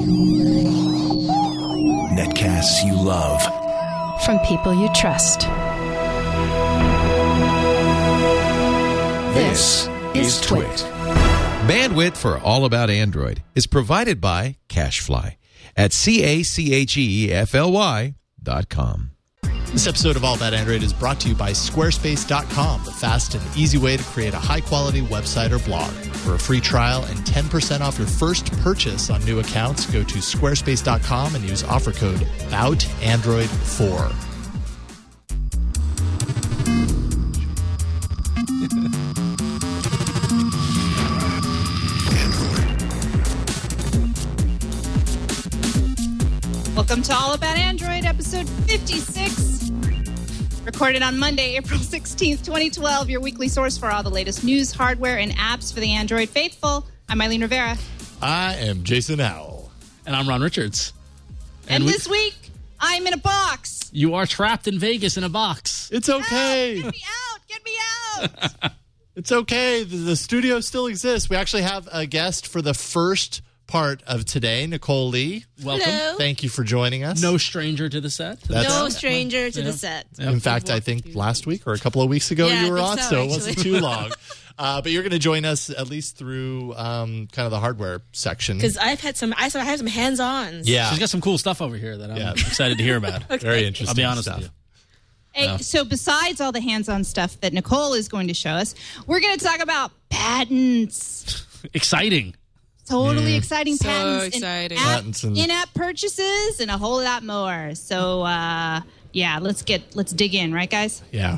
Netcasts you love. From people you trust. This is Twit. Bandwidth for All About Android is provided by CacheFly at CacheFly.com. This episode of All About Android is brought to you by Squarespace.com, the fast and easy way to create a high-quality website or blog. For a free trial and 10% off your first purchase on new accounts, go to Squarespace.com and use offer code BOUTAndroid4. Welcome to All About Android, episode 56. Recorded on Monday, April 16th, 2012. Your weekly source for all the latest news, hardware, and apps for the Android faithful. I'm Eileen Rivera. I am Jason Howell. And I'm Ron Richards. And this week, I'm in a box. You are trapped in Vegas in a box. It's okay. Get me out. Get me out. It's okay. The studio still exists. We actually have a guest for the first part of today, Nicole Lee. Welcome. Hello. Thank you for joining us. No stranger to the set. No stranger to the set. In fact, I think last week or a couple of weeks ago you were on, so it wasn't too long. But you're going to join us at least through kind of the hardware section. Because I have some hands-ons. Yeah. She's got some cool stuff over here that I'm excited to hear about. Okay. Very interesting. I'll be honest stuff. with you. Hey, so besides all the hands-on stuff that Nicole is going to show us, we're going to talk about patents. Exciting. Totally exciting So patents. exciting. Patents and In-app purchases and a whole lot more. So, let's dig in, right, guys? Yeah.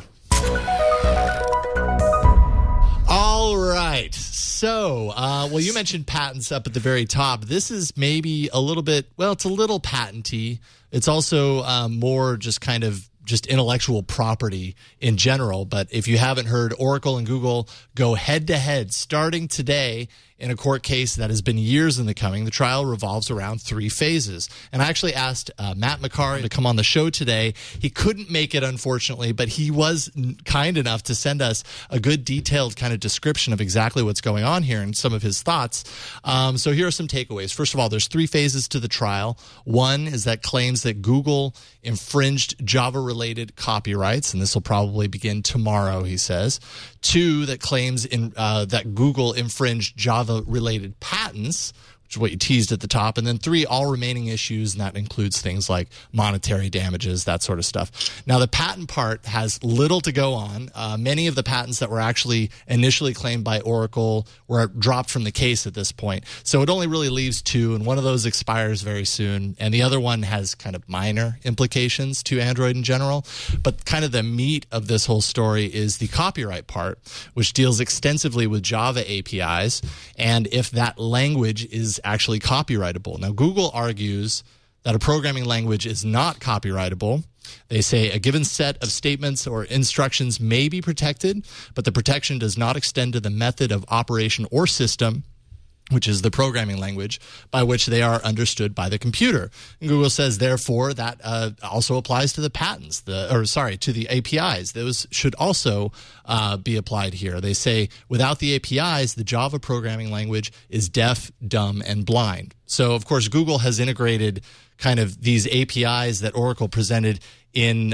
All right. So, you mentioned patents up at the very top. This is maybe a little bit, it's a little patenty. It's also more just kind of just intellectual property in general. But if you haven't heard, Oracle and Google go head-to-head starting today in a court case that has been years in the coming. The trial revolves around 3 phases. And I actually asked Matt McCarr to come on the show today. He couldn't make it, unfortunately, but he was kind enough to send us a good detailed kind of description of exactly what's going on here and some of his thoughts. So here are some takeaways. First of all, there's 3 phases to the trial. One is that claims that Google infringed Java-related copyrights, and this will probably begin tomorrow, he says. 2, that claims that Google infringed Java-related patents, which is what you teased at the top. And then 3, all remaining issues, and that includes things like monetary damages, that sort of stuff. Now, the patent part has little to go on. Many of the patents that were actually initially claimed by Oracle were dropped from the case at this point. So it only really leaves 2, and one of those expires very soon. And the other one has kind of minor implications to Android in general. But kind of the meat of this whole story is the copyright part, which deals extensively with Java APIs, and if that language is actually copyrightable. Now, Google argues that a programming language is not copyrightable. They say a given set of statements or instructions may be protected, but the protection does not extend to the method of operation or system, which is the programming language, by which they are understood by the computer. And Google says, therefore, that also applies to the patents, to the APIs. Those should also be applied here. They say, without the APIs, the Java programming language is deaf, dumb, and blind. So, of course, Google has integrated kind of these APIs that Oracle presented in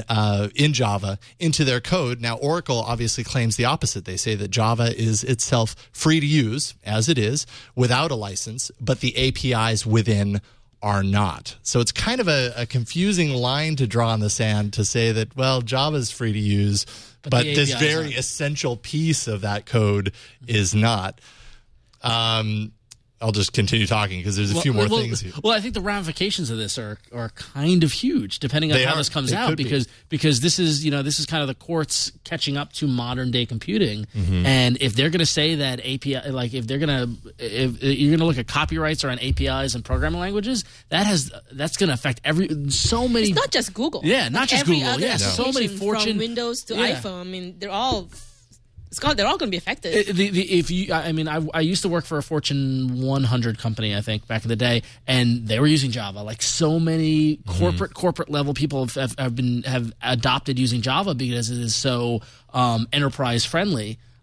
Java into their code. Now, Oracle obviously claims the opposite. They say that Java is itself free to use, as it is, without a license, but the APIs within are not. So it's kind of a confusing line to draw in the sand to say that, Java is free to use, but this very essential piece of that code is not. I'll just continue talking because there's a few more things here. Well, I think the ramifications of this are kind of huge, depending on how this comes out, because this is kind of the courts catching up to modern day computing, and if they're going to say that API, like if you're going to look at copyrights around APIs and programming languages, that's going to affect so many. It's not just Google. Yeah, not just Google. Yeah, so many Fortune from Windows to iPhone. I mean, they're all going to be affected. I used to work for a Fortune 100 company, I think, back in the day, and they were using Java. Like so many corporate level people have adopted using Java because it is so enterprise friendly.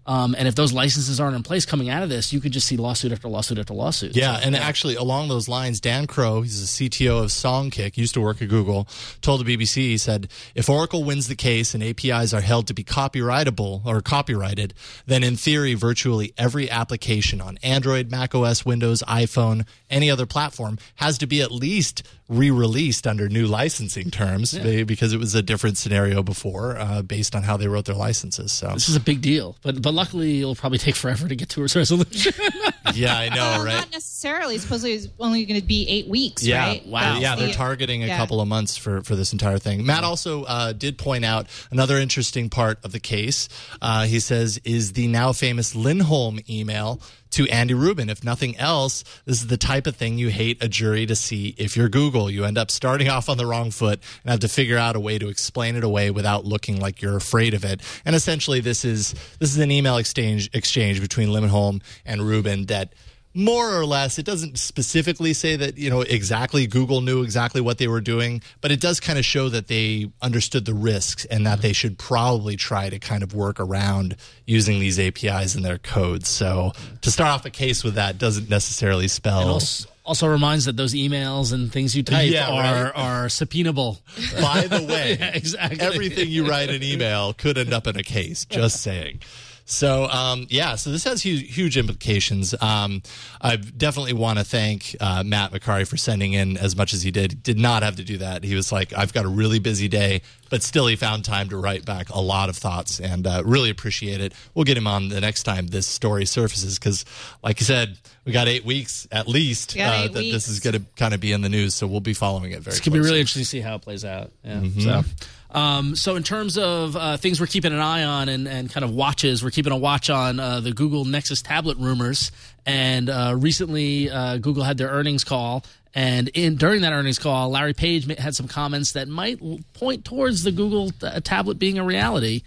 And if those licenses aren't in place coming out of this, you could just see lawsuit after lawsuit after lawsuit. Yeah, and actually along those lines, Dan Crow, he's the CTO of Songkick, used to work at Google, told the BBC, he said, if Oracle wins the case and APIs are held to be copyrightable or copyrighted, then in theory, virtually every application on Android, macOS, Windows, iPhone, any other platform has to be at least re-released under new licensing terms because it was a different scenario before based on how they wrote their licenses. So this is a big deal, but luckily it'll probably take forever to get to a resolution. Yeah, I know, right? Not necessarily. Supposedly it's only going to be 8 weeks, right? Wow. Yeah, they're targeting a couple of months for this entire thing. Matt also did point out another interesting part of the case. He says, is the now famous Lindholm email to Andy Rubin. If nothing else, this is the type of thing you hate a jury to see if you're Google. You end up starting off on the wrong foot and have to figure out a way to explain it away without looking like you're afraid of it. And essentially, this is an email exchange between Lindholm and Rubin that more or less, it doesn't specifically say that, exactly Google knew exactly what they were doing, but it does kind of show that they understood the risks and that they should probably try to kind of work around using these APIs in their codes. So to start off a case with that doesn't necessarily spell... Also reminds that those emails and things you type are subpoenable. By the way, exactly. Everything you write in email could end up in a case, just saying. So, so this has huge implications. I definitely want to thank Matt McCarry for sending in as much as he did. He did not have to do that. He was like, I've got a really busy day, but still he found time to write back a lot of thoughts and really appreciate it. We'll get him on the next time this story surfaces because, like you said, we got 8 weeks at least that this is going to kind of be in the news, so we'll be following it very closely. It's going to be really interesting to see how it plays out. Yeah. Mm-hmm. So in terms of things we're keeping an eye on and kind of watches, we're keeping a watch on the Google Nexus tablet rumors. And recently, Google had their earnings call. And during that earnings call, Larry Page had some comments that might point towards the Google tablet being a reality.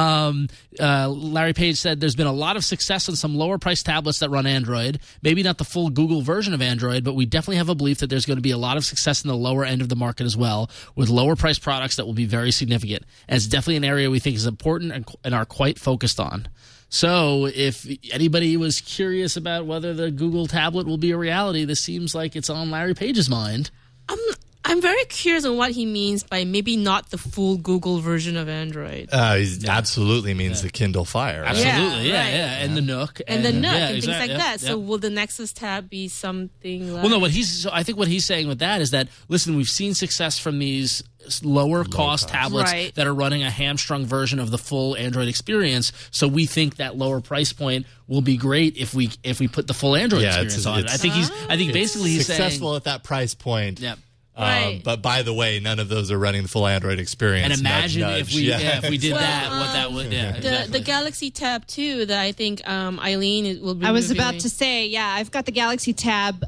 Larry Page said there's been a lot of success in some lower priced tablets that run Android. Maybe not the full Google version of Android, but we definitely have a belief that there's going to be a lot of success in the lower end of the market as well, with lower priced products that will be very significant. And it's definitely an area we think is important and are quite focused on. So if anybody was curious about whether the Google tablet will be a reality, this seems like it's on Larry Page's mind. I'm very curious on what he means by maybe not the full Google version of Android. He absolutely means the Kindle Fire. Right? Absolutely, and the Nook. And the Nook and things like that. So will the Nexus Tab be something like... Well, no, I think what he's saying with that is that, listen, we've seen success from these lower cost tablets that are running a hamstrung version of the full Android experience. So we think that lower price point will be great if we put the full Android experience on it. I think basically he's successful at that price point. Yep. But by the way, none of those are running the full Android experience. And imagine if we did that, what that would. Yeah, the Galaxy Tab 2 that I think Eileen will be. I was about to say, I've got the Galaxy Tab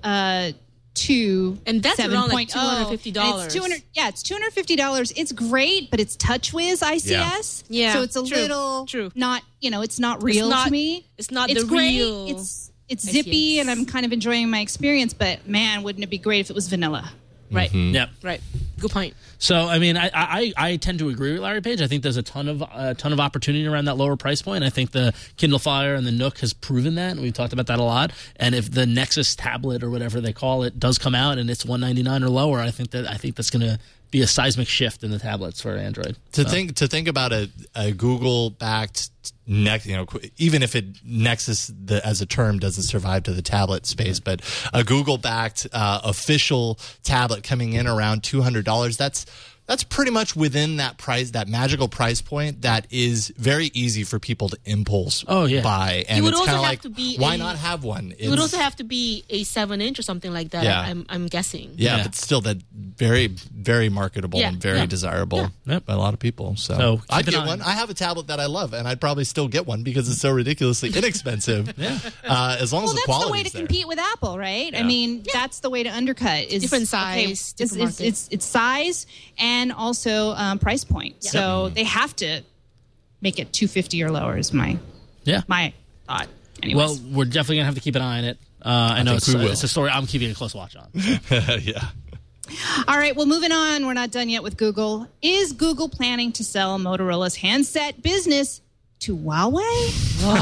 2, and that's around like $250. It's $250. It's great, but it's TouchWiz ICS. Yeah. So it's a little not. It's not real to me. It's not the great. Real. It's zippy, and I'm kind of enjoying my experience. But man, wouldn't it be great if it was vanilla? Right. Mm-hmm. Yep. Right. Good point. So, I mean, I tend to agree with Larry Page. I think there's a ton of opportunity around that lower price point. I think the Kindle Fire and the Nook has proven that, and we've talked about that a lot. And if the Nexus tablet or whatever they call it does come out and it's $199 or lower, I think that's going to be a seismic shift in the tablets for Android. To think about a Google-backed even if Nexus as a term doesn't survive to the tablet space, but a Google-backed official tablet coming in around $200, that's pretty much within that price, that magical price point that is very easy for people to impulse buy. And it's kind of like, why not have one? It would also have to be a 7-inch or something like that, I'm guessing. Yeah, but still that very, very marketable and very desirable by a lot of people. So I'd get one. I have a tablet that I love, and I'd probably still get one because it's so ridiculously inexpensive. As long as the quality is there. That's the way to compete with Apple, right? I mean, that's the way to undercut. Is different size, different market. It's size and also price point. Yeah. So they have to make it $250 or lower is my thought. Anyways. Well, we're definitely going to have to keep an eye on it. I know it's a story I'm keeping a close watch on. So. All right, well, moving on. We're not done yet with Google. Is Google planning to sell Motorola's handset business to Huawei?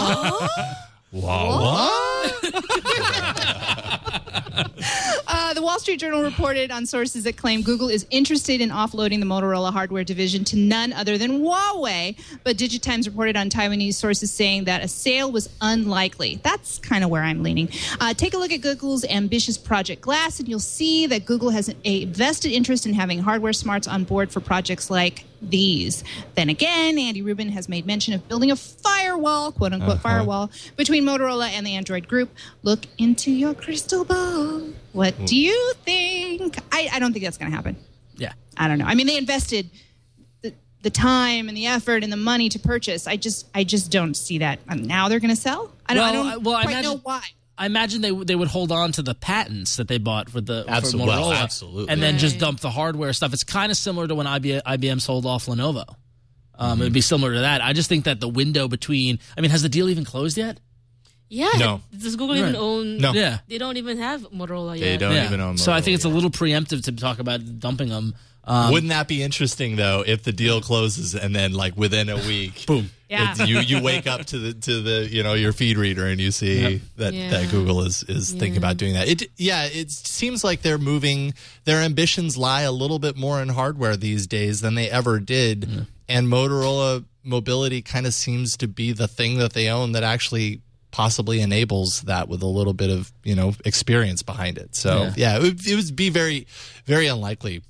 The Wall Street Journal reported on sources that claim Google is interested in offloading the Motorola hardware division to none other than Huawei. But Digitimes reported on Taiwanese sources saying that a sale was unlikely. That's kind of where I'm leaning. Take a look at Google's ambitious Project Glass, and you'll see that Google has a vested interest in having hardware smarts on board for projects like these. Then again, Andy Rubin has made mention of building a firewall, quote-unquote firewall, between Motorola and the Android group. Look into your crystal ball. What do you think? I don't think that's going to happen. Yeah. I don't know. I mean, they invested the time and the effort and the money to purchase. I just don't see that. Now they're going to sell? I don't quite know why. I imagine they would hold on to the patents that they bought for Motorola, well, absolutely, and then just dump the hardware stuff. It's kind of similar to when IBM sold off Lenovo. It would be similar to that. I just think that the window between, has the deal even closed yet? Yeah. No. Does Google even own? No. Yeah. They don't even have Motorola yet. They don't even own Motorola. So I think it's a little preemptive to talk about dumping them. Wouldn't that be interesting, though, if the deal closes and then, like, within a week, boom, you wake up to the your feed reader and you see that Google is thinking about doing that. It seems like they're moving. Their ambitions lie a little bit more in hardware these days than they ever did, and Motorola Mobility kind of seems to be the thing that they own that actually possibly enables that with a little bit of experience behind it. So it would be very, very unlikely.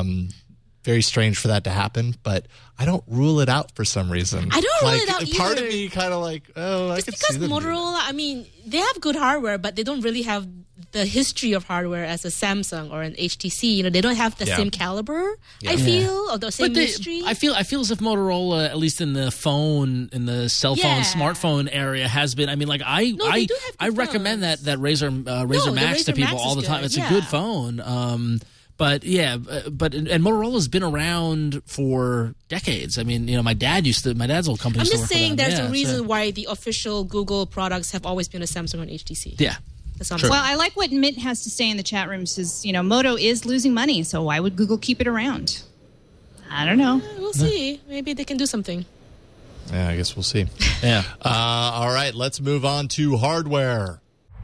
Very strange for that to happen, but I don't rule it out for some reason. I don't rule it out either. Part of me kind of like, I could see them. Because Motorola, they have good hardware, but they don't really have the history of hardware as a Samsung or an HTC. They don't have the same caliber, I feel, or the same history. I feel as if Motorola, at least in the cell phone, smartphone area, has been. I recommend that Razr Max to people all the time. It's a good phone. But Motorola's been around for decades. My dad's old company. I'm just saying there's a reason why the official Google products have always been a Samsung and HTC. Yeah. Well, I like what Mint has to say in the chat room. Says, Moto is losing money, so why would Google keep it around? I don't know. We'll see. Maybe they can do something. Yeah, I guess we'll see. Yeah. All right, let's move on to hardware.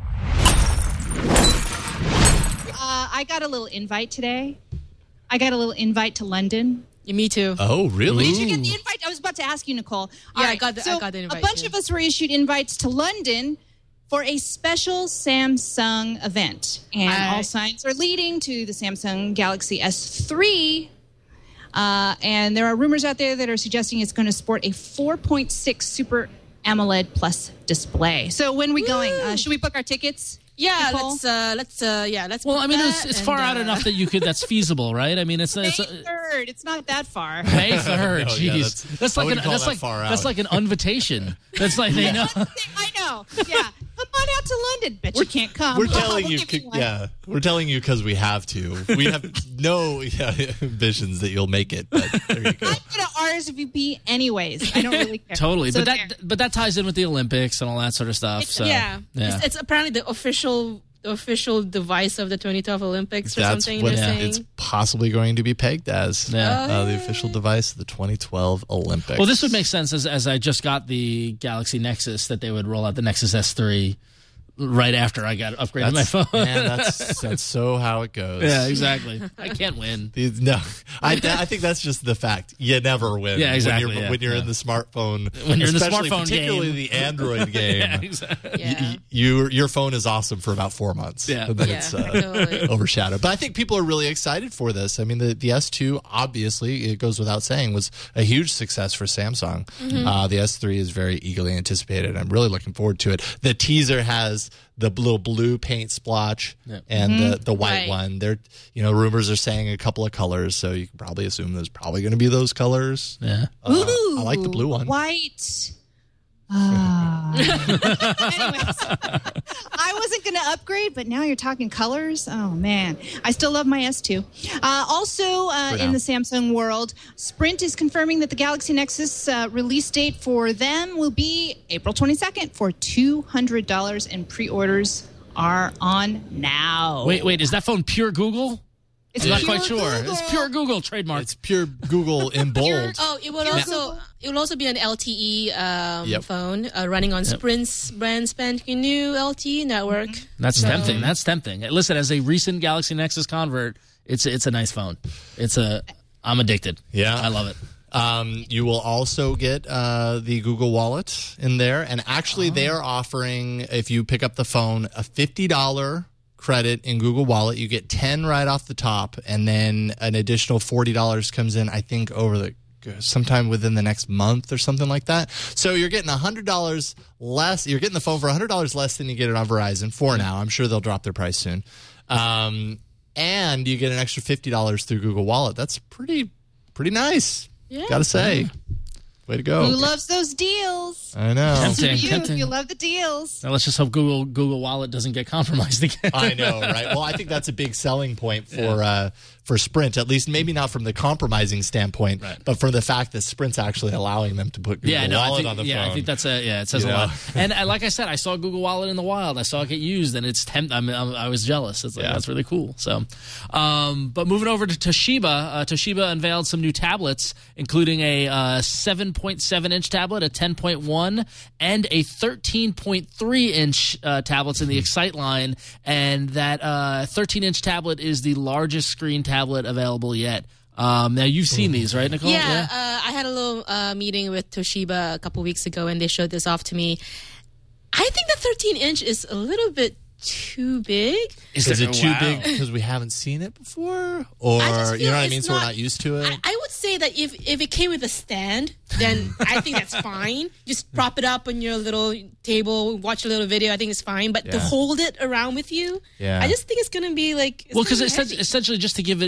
I got a little invite today. I got a little invite to London. Yeah, me too. Oh, really? Did you get the invite? I was about to ask you, Nicole. Yeah, I got the invite. A bunch of us were issued invites to London for a special Samsung event. And all signs are leading to the Samsung Galaxy S3. And there are rumors out there that are suggesting it's going to sport a 4.6 Super AMOLED Plus display. So when are we going? Should we book our tickets? Yeah, Nicole? let's. Well, it's far out enough that you could. That's feasible, right? It's May 3rd. It's not that far. May 3rd. Jeez, that's like an invitation. That's like they know. I know. Yeah, come on out to London. Bet you can't come. We're telling you. We're telling you because we have to. We have no ambitions that you'll make it. But there you go. I'm gonna RSVP anyways. I don't really care. Totally, so but that ties in with the Olympics and all that sort of stuff. It's apparently the official device of the 2012 Olympics or something. That's what it's possibly going to be pegged as. The official device of the 2012 Olympics. Well, this would make sense as I just got the Galaxy Nexus that they would roll out the Nexus S3 right after I got upgraded my phone. Man, that's so how it goes. Yeah, exactly. I can't win. No, I think that's just the fact. You never win. Yeah, exactly. When you're in the smartphone, when you're in the smartphone particularly game. the Android game. Yeah, exactly. Your phone is awesome for about 4 months. Yeah, and then it's overshadowed. But I think people are really excited for this. The S2 obviously, it goes without saying, was a huge success for Samsung. The S3 is very eagerly anticipated. I'm really looking forward to it. The teaser has the little blue paint splotch and the white one. There, rumors are saying a couple of colors, so you can probably assume there's probably going to be those colors. Yeah. Ooh, I like the blue one. White. Anyways, I wasn't going to upgrade, but now you're talking colors. Oh, man. I still love my S2. Also, in the Samsung world, Sprint is confirming that the Galaxy Nexus release date for them will be April 22nd for $200, and pre-orders are on now. Wait, is that phone pure Google? I'm not quite sure. It's pure Google trademark. It's pure Google in bold. It will also be an LTE phone running on Sprint's brand spanking new LTE network. That's tempting. That's tempting. Listen, as a recent Galaxy Nexus convert, it's a nice phone. I'm addicted. Yeah, I love it. You will also get the Google Wallet in there. And actually, they are offering, if you pick up the phone, a $50 credit in Google Wallet. You get 10 right off the top, and then an additional $40 comes in, I think, sometime within the next month or something like that. So you're getting $100 less. You're getting the phone for $100 less than you get it on Verizon for now. I'm sure they'll drop their price soon. And you get an extra $50 through Google Wallet. That's pretty nice. Yeah. Gotta say. Way to go. Who loves those deals? I know. You love the deals. Now let's just hope Google Wallet doesn't get compromised again. I know, right? Well, I think that's a big selling point for Sprint, at least maybe not from the compromising standpoint, but from the fact that Sprint's actually allowing them to put Google Wallet on the phone. Yeah, I think that's it says a lot. And like I said, I saw Google Wallet in the wild. I saw it get used, and it's I was jealous. It's that's really cool. So, but moving over to Toshiba, Toshiba unveiled some new tablets, including a 7.7-inch tablet, a 10.1, and a 13.3-inch tablets in the Excite line. And that 13-inch tablet is the largest screen tablet available yet. Now, you've seen these, right, Nicole? Yeah. I had a little meeting with Toshiba a couple weeks ago, and they showed this off to me. I think the 13-inch is a little bit too big. Is it too big because we haven't seen it before? Or, you know what I mean, so we're not used to it? I would say that if it came with a stand, then I think that's fine. Just prop it up on your little table, watch a little video, I think it's fine. But to hold it around with you, I just think it's going to be like... because essentially, just to give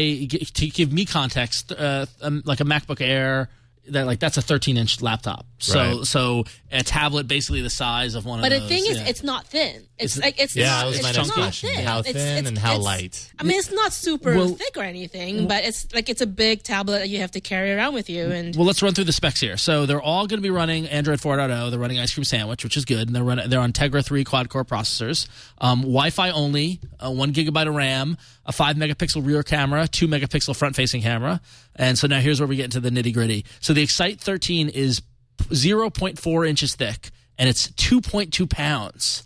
me context, like a MacBook Air... that's a 13-inch laptop. So a tablet basically the size of one of those. But the thing is, it's not thin. It's not thin. How thin and how light. I mean, it's not super thick or anything, but it's a big tablet that you have to carry around with you. And let's run through the specs here. So they're all going to be running Android 4.0. They're running Ice Cream Sandwich, which is good. And they're on Tegra 3 quad-core processors. Wi-Fi only, 1 gigabyte of RAM, a 5-megapixel rear camera, 2-megapixel front-facing camera. And so now here's where we get into the nitty-gritty. So the Excite 13 is 0.4 inches thick, and it's 2.2 pounds.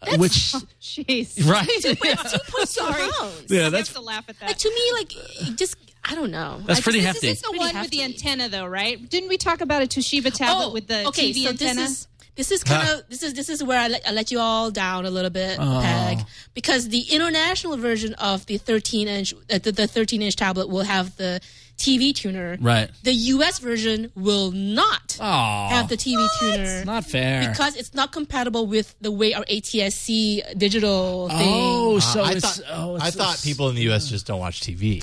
Jeez. Right? 2.2 pounds. Yeah, I have to laugh at that. To me, I don't know. That's pretty hefty. This is the one with the antenna, though, right? Didn't we talk about a Toshiba tablet with the TV antenna? This is where I let you all down a little bit, Peg, because the international version of the 13-inch the 13-inch tablet will have the TV tuner. Right. The US version will not have the TV tuner. Not fair. Because it's not compatible with the way our ATSC digital thing. I thought people in the US just don't watch TV.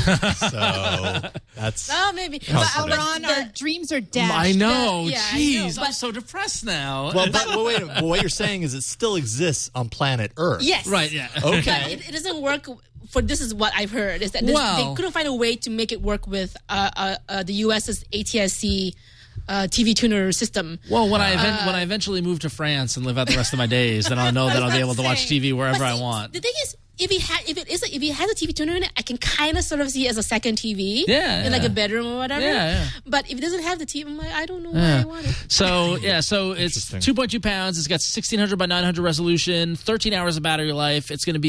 So that's... Oh, maybe. But Ron, our dreams are dashed. I know. Jeez, I'm so depressed now. Well, wait a minute. What you're saying is it still exists on planet Earth. Yes. Right, yeah. Okay. It doesn't work... this is what I've heard, is that they couldn't find a way to make it work with the US's ATSC TV tuner system. Well, when I eventually move to France and live out the rest of my days, then I'll know that I'll be able to watch TV wherever I want. The thing is, if it has a TV tuner in it, I can kind of sort of see it as a second TV in like a bedroom or whatever. Yeah. But if it doesn't have the TV, I'm like, I don't know why I want it. So it's 2.2 pounds. It's got 1600 by 900 resolution, 13 hours of battery life. It's going to be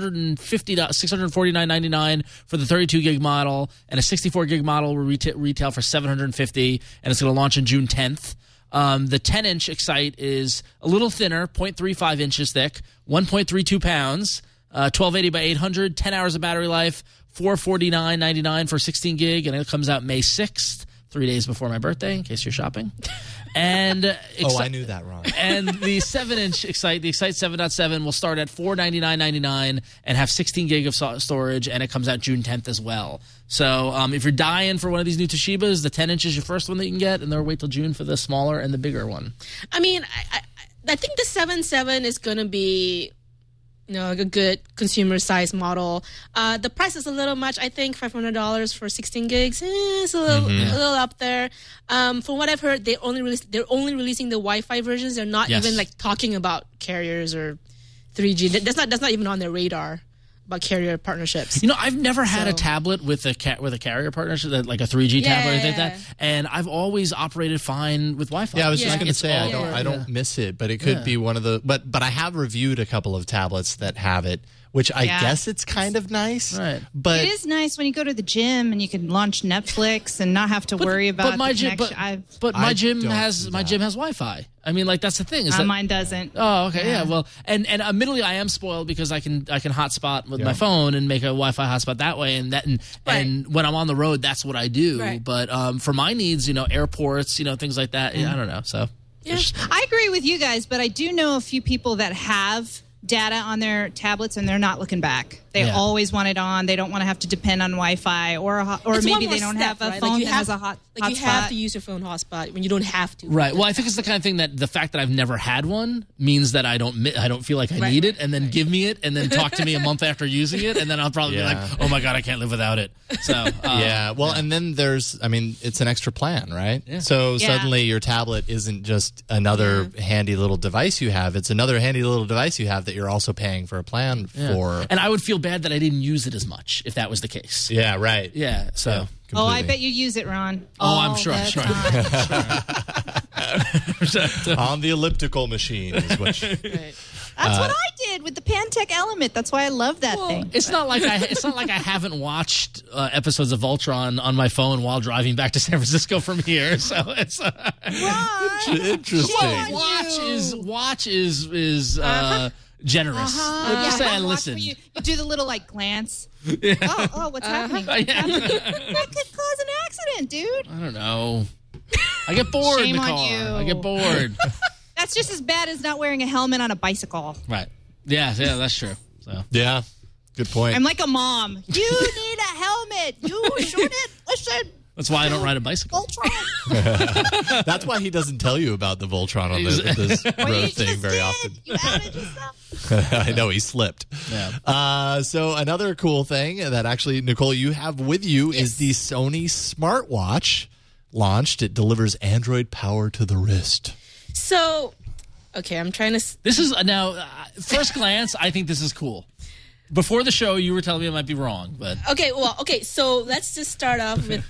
$649.99 for the 32 gig model, and a 64 gig model will retail for $750, and it's going to launch on June 10th. The 10-inch Excite is a little thinner, 0.35 inches thick, 1.32 pounds. 1280 by 800, 10 hours of battery life, $449.99 for 16 gig, and it comes out May 6th, 3 days before my birthday, in case you're shopping. And I knew that wrong. And the 7-inch Excite, the Excite 7.7, will start at $499.99 and have 16 gig of storage, and it comes out June 10th as well. So if you're dying for one of these new Toshibas, the 10-inch is your first one that you can get, and they'll wait till June for the smaller and the bigger one. I mean, I think the 7.7 is going to be... a good consumer size model. The price is a little much, I think, $500 for 16 gigs. It's a little up there. From what I've heard, they're only releasing the Wi-Fi versions. They're not even like talking about carriers or 3G. That's not even on their radar. carrier partnerships. I've never had a tablet with a carrier partnership, like a 3G tablet or anything like that, and I've always operated fine with Wi-Fi. Yeah, I was just going to say I don't miss it, but it could be one of the. But I have reviewed a couple of tablets that have it, which I guess it's kind of nice. Right. But it is nice when you go to the gym and you can launch Netflix and not have to worry about my the gym. connection. But my gym has Wi-Fi. I mean, like that's the thing. Is that mine doesn't. Oh, okay, yeah. Well, and admittedly, I am spoiled because I can hotspot with my phone and make a Wi-Fi hotspot that way, and when I'm on the road, that's what I do. Right. But for my needs, airports, things like that, I don't know. So I agree with you guys, but I do know a few people that have data on their tablets and they're not looking back. They always want it on. They don't want to have to depend on Wi-Fi or maybe they don't have a phone that has a hotspot. You have to use your phone hotspot when you don't have to. Right. Well, I think it's the kind of thing that the fact that I've never had one means that I don't feel like I need it, and then give me it, and then talk to me a month after using it, and then I'll probably be like, oh my God, I can't live without it. So and then it's an extra plan, right? Yeah. So suddenly your tablet isn't just another handy little device you have. It's another handy little device you have that you're also paying for a plan for. And I would feel bad that I didn't use it as much if that was the case. Yeah, right. Yeah, so. Yeah, oh, I bet you use it, Ron. I'm sure. On the elliptical machine is what you... That's what I did with the Pantech Element. That's why I love that thing. It's not like I haven't watched episodes of Voltron on my phone while driving back to San Francisco from here. So it's interesting. Watch is generous. Just saying, listen. You do the little glance. Yeah. Oh, what's happening? That could cause an accident, dude. I don't know. I get bored in the car. Shame on you. I get bored. That's just as bad as not wearing a helmet on a bicycle. Right. Yeah, that's true. So. Yeah, good point. I'm like a mom. You need a helmet. You shouldn't. Listen. That's why I don't ride a bicycle. Voltron. That's why he doesn't tell you about the Voltron on this road thing very often. You outed yourself. I know, he slipped. Yeah. So another cool thing that actually, Nicole, you have with you is the Sony smartwatch launched. It delivers Android power to the wrist. So, okay, I'm trying to... This is, now, first glance, I think this is cool. Before the show, you were telling me I might be wrong, but... Okay, so let's just start off with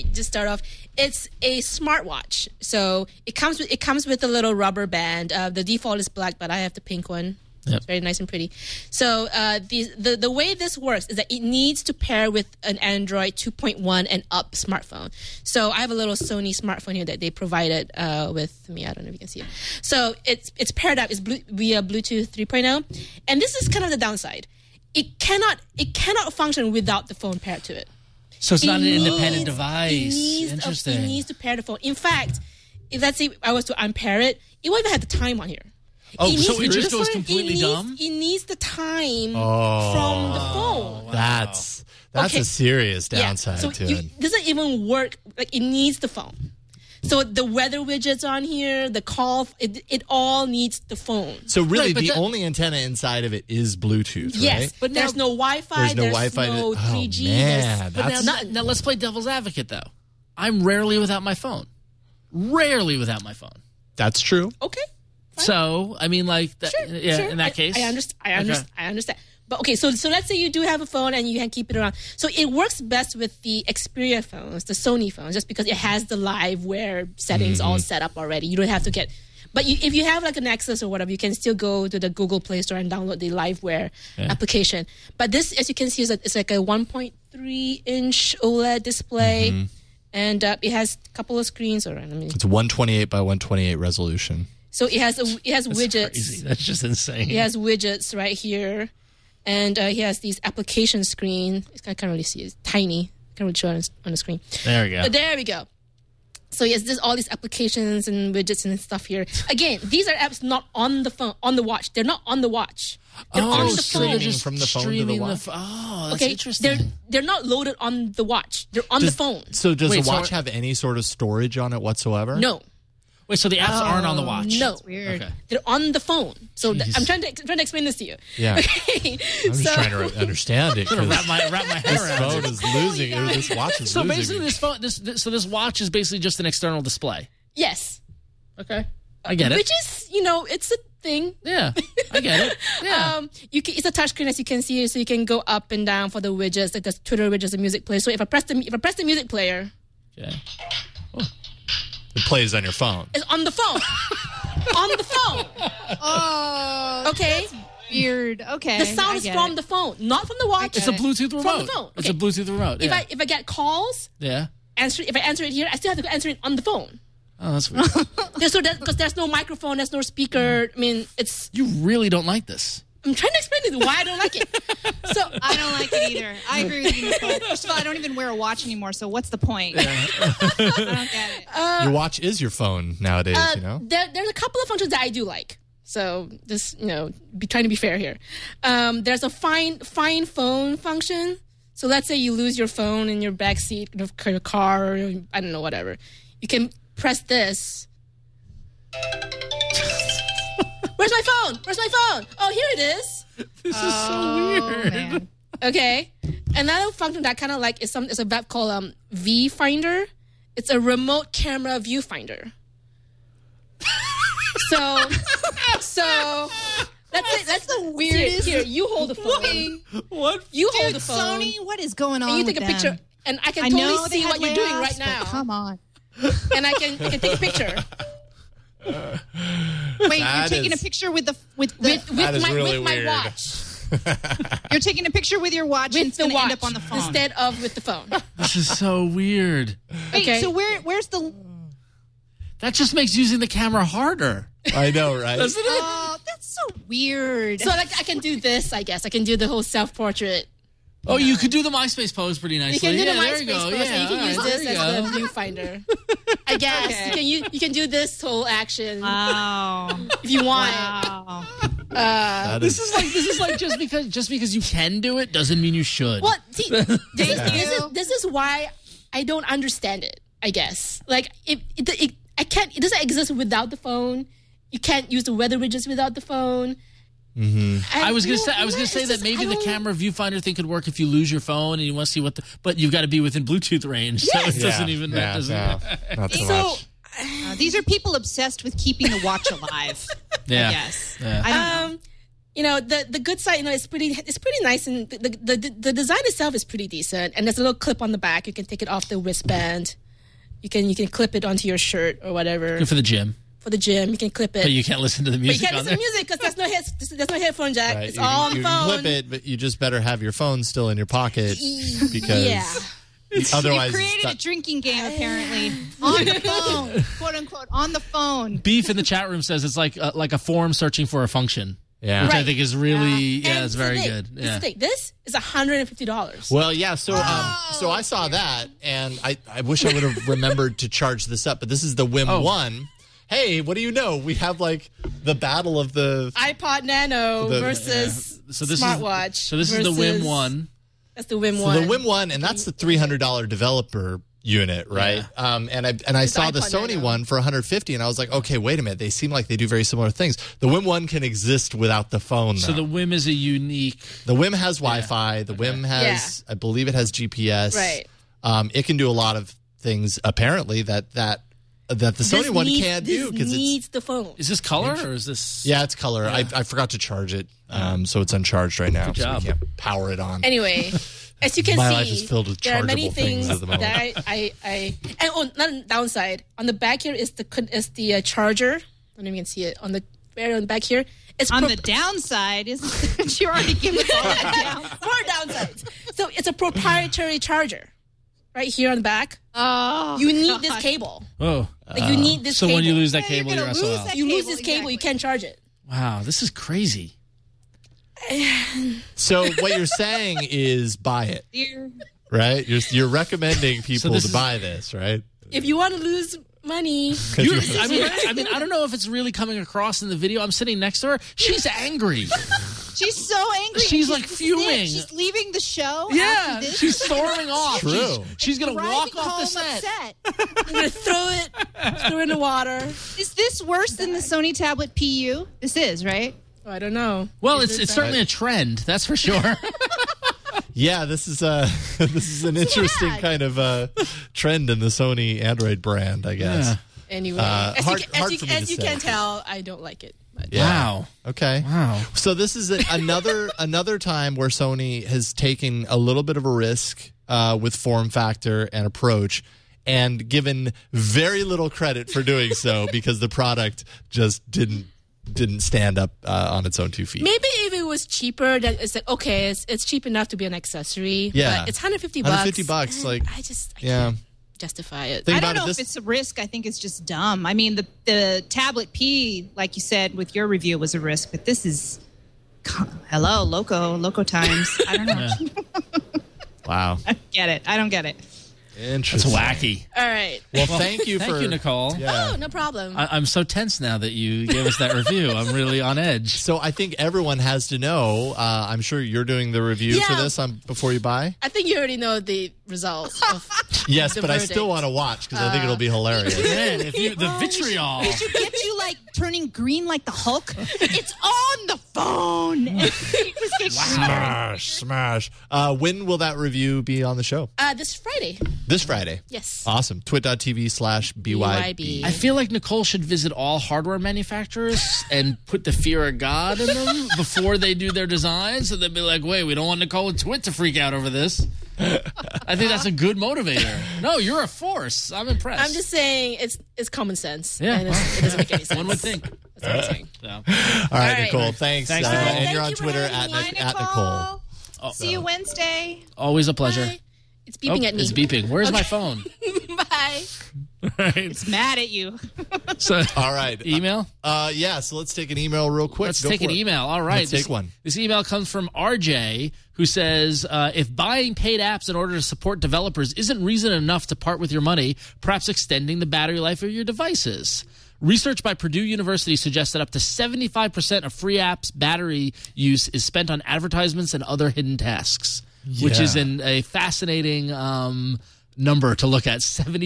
it's a smartwatch. So it comes with a little rubber band. The default is black, but I have the pink one. Yep. It's very nice and pretty. So the way this works is that it needs to pair with an Android 2.1 and up smartphone. So I have a little Sony smartphone here that they provided with me. I don't know if you can see it. So it's paired up. It's via Bluetooth 3.0, and this is kind of the downside. It cannot function without the phone paired to it. So it's not an independent device. Interesting. It needs to pair the phone. In fact, if let's say I was to unpair it, it won't even have the time on here. Oh, so it just goes completely dumb? It needs the time from the phone. Wow. That's a serious downside to it. It doesn't even work. It needs the phone. So the weather widgets on here, the call, it all needs the phone. So really, the only antenna inside of it is Bluetooth, right? Yes, but there's no Wi-Fi. There's no 3G. Oh, man, now let's play devil's advocate, though. I'm rarely without my phone. Rarely without my phone. That's true. Okay. Fine. So, I mean, like, sure. In that case. I understand. But okay, so let's say you do have a phone and you can keep it around. So it works best with the Xperia phones, the Sony phones, just because it has the LiveWire settings all set up already. You don't have to get... But if you have like a Nexus or whatever, you can still go to the Google Play Store and download the LiveWire application. But this, as you can see, it's like a 1.3-inch OLED display. And it has a couple of screens. It's 128 by 128 resolution. So it has widgets. Crazy. That's just insane. It has widgets right here. And he has these application screen. I can't really see it. It's tiny. I can't really show it on the screen. There we go. But there we go. So yes, there's all these applications and widgets and stuff here. Again, these are apps not on the phone, on the watch. They're not on the watch. They're on the phone. Just from the phone to the watch. That's interesting. They're not loaded on the watch. They're on the phone. So does the watch have any sort of storage on it whatsoever? No. Wait, so the apps aren't on the watch? No. That's weird. Okay. They're on the phone. So I'm trying to explain this to you. Yeah. Okay. I'm just trying to understand it. Wrap my head This around phone it. is losing. Or this watch is So losing. basically, this watch is basically just an external display. Yes. Okay, I get it. Which is, thing. Yeah, I get it. Yeah. It's a touchscreen, as you can see, so you can go up and down for the widgets, like the Twitter widgets, the music player. So if I press the music player, Okay. It plays on your phone. it's on the phone. On the phone. Oh, Okay. weird. Okay. The sound is from the phone, not from the watch. It's a Bluetooth remote. From the phone. It's Okay. a Bluetooth remote. If Yeah. I get calls, Yeah. if I answer it here, I still have to answer it on the phone. Oh, that's weird. Because there's no microphone, there's no speaker. I mean, You really don't like this. I'm trying to explain to you why I don't like it. So I don't like it either. I agree with you, Nicole. First of all, I don't even wear a watch anymore, so what's the point? I don't get it. Your watch is your phone nowadays, you know? there's a couple of functions that I do like. So just trying to be fair here. There's a find phone function. So let's say you lose your phone in your backseat of your car, or I don't know, whatever. You can press this. Where's my phone? Where's my phone? Oh, here it is. This is so weird. Man. Okay. Another function that kind of like is a web called Viewfinder. It's a remote camera viewfinder. So that's the weirdest Here, you hold the phone. What? You hold Dude, the phone. Sony, what is going on? And you take with a picture, them? and I can I totally know they see had what you're doing layoffs, right but now. Come on. And I can take a picture Wait, That you're taking is- a picture with the That is really my weird. watch. you're taking a picture with your watch and With it's the going to watch end up on the phone. instead of with the phone. This is so weird. Wait, Okay. so where's the? That just makes using the camera harder. I know, right? Doesn't it? Oh, that's so weird. So like I can do this, I guess. I can do the whole self-portrait. Oh, you could do the MySpace pose pretty nicely. You can do yeah, the there you MySpace go. pose, Yeah, and you can use all right, this there as you the viewfinder. I guess Okay. you can do this whole action Wow. if you want. Wow. That This is like just because you can do it doesn't mean you should. Well, see, this is why I don't understand it. I guess like it doesn't exist without the phone. You can't use the weather widgets without the phone. I was gonna say that maybe the camera viewfinder thing could work if you lose your phone and you want to see but you've got to be within Bluetooth range, so it doesn't even. Yeah, that doesn't. no, not so So much. These are people obsessed with keeping the watch alive. Yeah. I guess. Yeah. I don't know. the good side, it's pretty nice, and the design itself is pretty decent. And there's a little clip on the back. You can take it off the wristband. You can clip it onto your shirt or whatever. Good for the gym, For the gym, you can clip it. but you can't listen to the But you music can't on listen there. to music because there's no headphone jack. Right. It's You all can- on you phone. can clip it, but you just better have your phone still in your pocket because Yeah. otherwise They've created it's a drinking game, apparently. On the phone. Quote, unquote, on the phone. Beef in the chat room says it's like a form searching for a function, yeah. which I Right. think is really And it's very this good. thing, Yeah. This is $150. Well, yeah. So I saw that, and I wish I would have remembered to charge this up. But this is the Wim One. Hey, what do you know? We have like the battle of the. iPod Nano versus So this smartwatch. is the Wim versus- One. That's the Wim So One. the Wim One, and that's the $300 developer unit, right? And I saw the iPod Sony Nano. one for $150, and I was like, okay, wait a minute. They seem like they do very similar things. The Wim One can exist without the phone. So though. the Wim is a unique. The Wim has Wi-Fi. The Wim has, I believe, it has GPS. Right. It can do a lot of things apparently that the Sony one can't do because it's. needs the phone. Is this color or is this? Yeah, it's color. I forgot to charge it, so it's uncharged right now. Good So job. we can't power it on. Anyway, as you can My see, life is filled with there are many chargeable things things at the moment. that and another downside on the back here is the charger. I don't know if you can see it on the back here. It's On the downside, isn't you already given us all the downside? more downsides. So it's a proprietary charger right here on the back. Oh, You need this cable. Oh, Like you need this so cable. when you lose that Yeah, you're cable, gonna you're lose SOL. that You lose cable, this cable, you exactly. can't charge it. Wow, this is crazy. So what you're saying is buy it, Dear. right? You're recommending people this to is- buy this, right? If you want to lose money, I mean, I don't know if it's really coming across in the video. I'm sitting next to her. She's angry. She's so angry. She's, like, this is it. fuming. She's leaving the show. Yeah, after this. she's storming off. True. She's gonna Driving walk off the home set. upset. I'm gonna throw it in the water. Is this worse than the Sony tablet PU? This is, right? Oh, I don't know. Well, it's certainly a trend, that's for sure. Yeah, this is an interesting kind of trend in the Sony Android brand, I guess. Yeah. Anyway, hard for me to as you say. can tell, I don't like it much. Yeah. Wow. Okay. Wow. So this is another time where Sony has taken a little bit of a risk with form factor and approach, and given very little credit for doing so because the product just didn't stand up on its own 2 feet. Maybe if it was cheaper, that it's like, okay, it's cheap enough to be an accessory. Yeah. But it's $150. $150, like, I can't justify it. Think I about don't know it, if it's a risk. I think it's just dumb. I mean, the Tablet P, like you said with your review, was a risk, but this is hello, loco times. I don't know. Wow. I don't get it. Interesting. That's wacky. All right. Well, thank you, Nicole. Yeah. Oh, no problem. I'm so tense now that you gave us that review. I'm really on edge. So I think everyone has to know. I'm sure you're doing the review for this before you buy. I think you already know the results. Of Yes, the but verdict. I still want to watch because I think it'll be hilarious. Man, the vitriol. We should get you like turning green like the Hulk. It's on the phone. Smash. When will that review be on the show? This Friday. This Friday. Yes. Awesome. Twit.tv/BYB. I feel like Nicole should visit all hardware manufacturers and put the fear of God in them before they do their designs, so they'll be like, wait, we don't want Nicole and Twit to freak out over this. I think that's a good motivator. No, you're a force. I'm impressed. I'm just saying it's common sense. Yeah. And it doesn't make any sense. One would think. That's what I'm saying. So. All right, right. Nicole. Thanks. Thanks, Nicole. And you're Thank on you for Twitter having me. at Nicole. See you Wednesday. Always a pleasure. Bye. It's beeping at me. It's beeping. Where's my phone? Bye. Right. It's mad at you. So, All right. email? Yeah, so let's take an email real quick. Let's Go take for an it. email. All right. Let's take one. This email comes from RJ, who says, if buying paid apps in order to support developers isn't reason enough to part with your money, perhaps extending the battery life of your devices. Research by Purdue University suggests that up to 75% of free apps' battery use is spent on advertisements and other hidden tasks, which is a fascinating number to look at,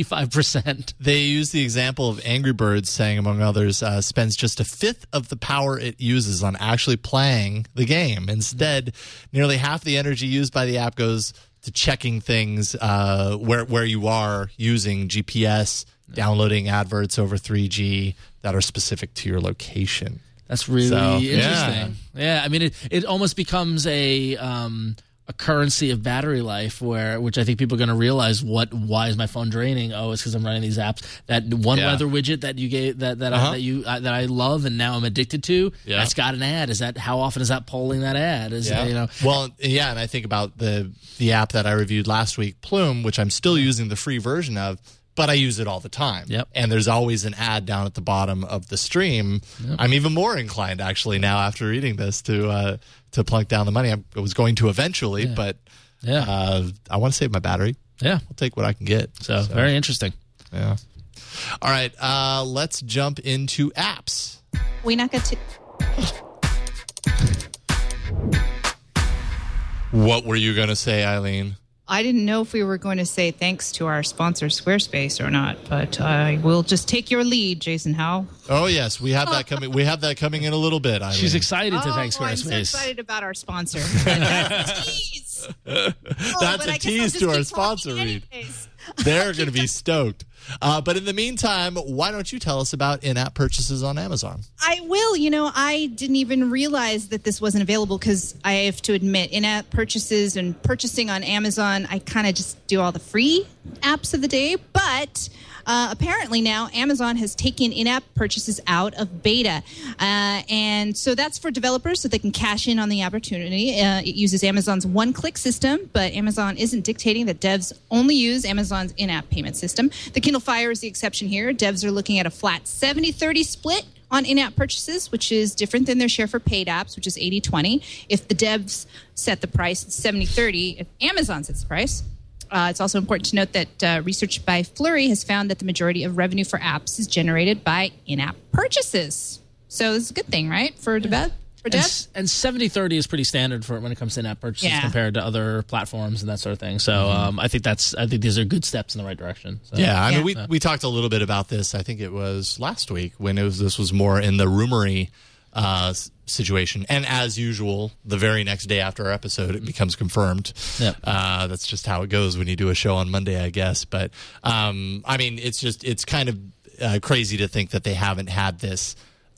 75%. They use the example of Angry Birds saying, among others, spends just a fifth of the power it uses on actually playing the game. Instead, nearly half the energy used by the app goes to checking things where you are using GPS, downloading adverts over 3G that are specific to your location. That's really interesting. Yeah, I mean, it almost becomes a currency of battery life, which I think people are going to realize. Why is my phone draining? Oh, it's because I'm running these apps. That one weather widget that you gave that I love and now I'm addicted to. Yeah. That's got an ad. Is that how often is that polling that ad? Well, yeah, and I think about the app that I reviewed last week, Plume, which I'm still using the free version of. But I use it all the time. Yep. And there's always an ad down at the bottom of the stream. Yep. I'm even more inclined, actually, now after reading this to plunk down the money. I was going to eventually, but I want to save my battery. Yeah. I'll take what I can get. So very interesting. Yeah. All right. Let's jump into apps. We not got to. What were you going to say, Eileen? I didn't know if we were going to say thanks to our sponsor, Squarespace, or not, but I will just take your lead, Jason Howell. Oh, yes. We have that coming. We have that coming in a little bit, Eileen. She's excited to thank Squarespace. I'm so excited about our sponsor. That's a tease. That's a tease to our sponsor, Reed. They're going to be stoked. But in the meantime, why don't you tell us about in-app purchases on Amazon? I will. I didn't even realize that this wasn't available because I have to admit, in-app purchases and purchasing on Amazon, I kind of just do all the free apps of the day. But apparently now Amazon has taken in-app purchases out of beta. And so that's for developers so they can cash in on the opportunity. It uses Amazon's one-click system, but Amazon isn't dictating that devs only use Amazon's in-app payment system. The Kindle Fire is the exception here. Devs are looking at a flat 70-30 split on in-app purchases, which is different than their share for paid apps, which is 80-20. If the devs set the price, it's 70-30. If Amazon sets the price. It's also important to note that research by Flurry has found that the majority of revenue for apps is generated by in-app purchases. So this is a good thing, right, for devs? And 70-30 is pretty standard for when it comes to in-app purchases compared to other platforms and that sort of thing. So I think these are good steps in the right direction. So. Yeah, I mean, we talked a little bit about this. I think it was last week when this was more in the rumory situation. And as usual, the very next day after our episode, it becomes confirmed. Yep. That's just how it goes when you do a show on Monday, I guess. But I mean, it's kind of crazy to think that they haven't had this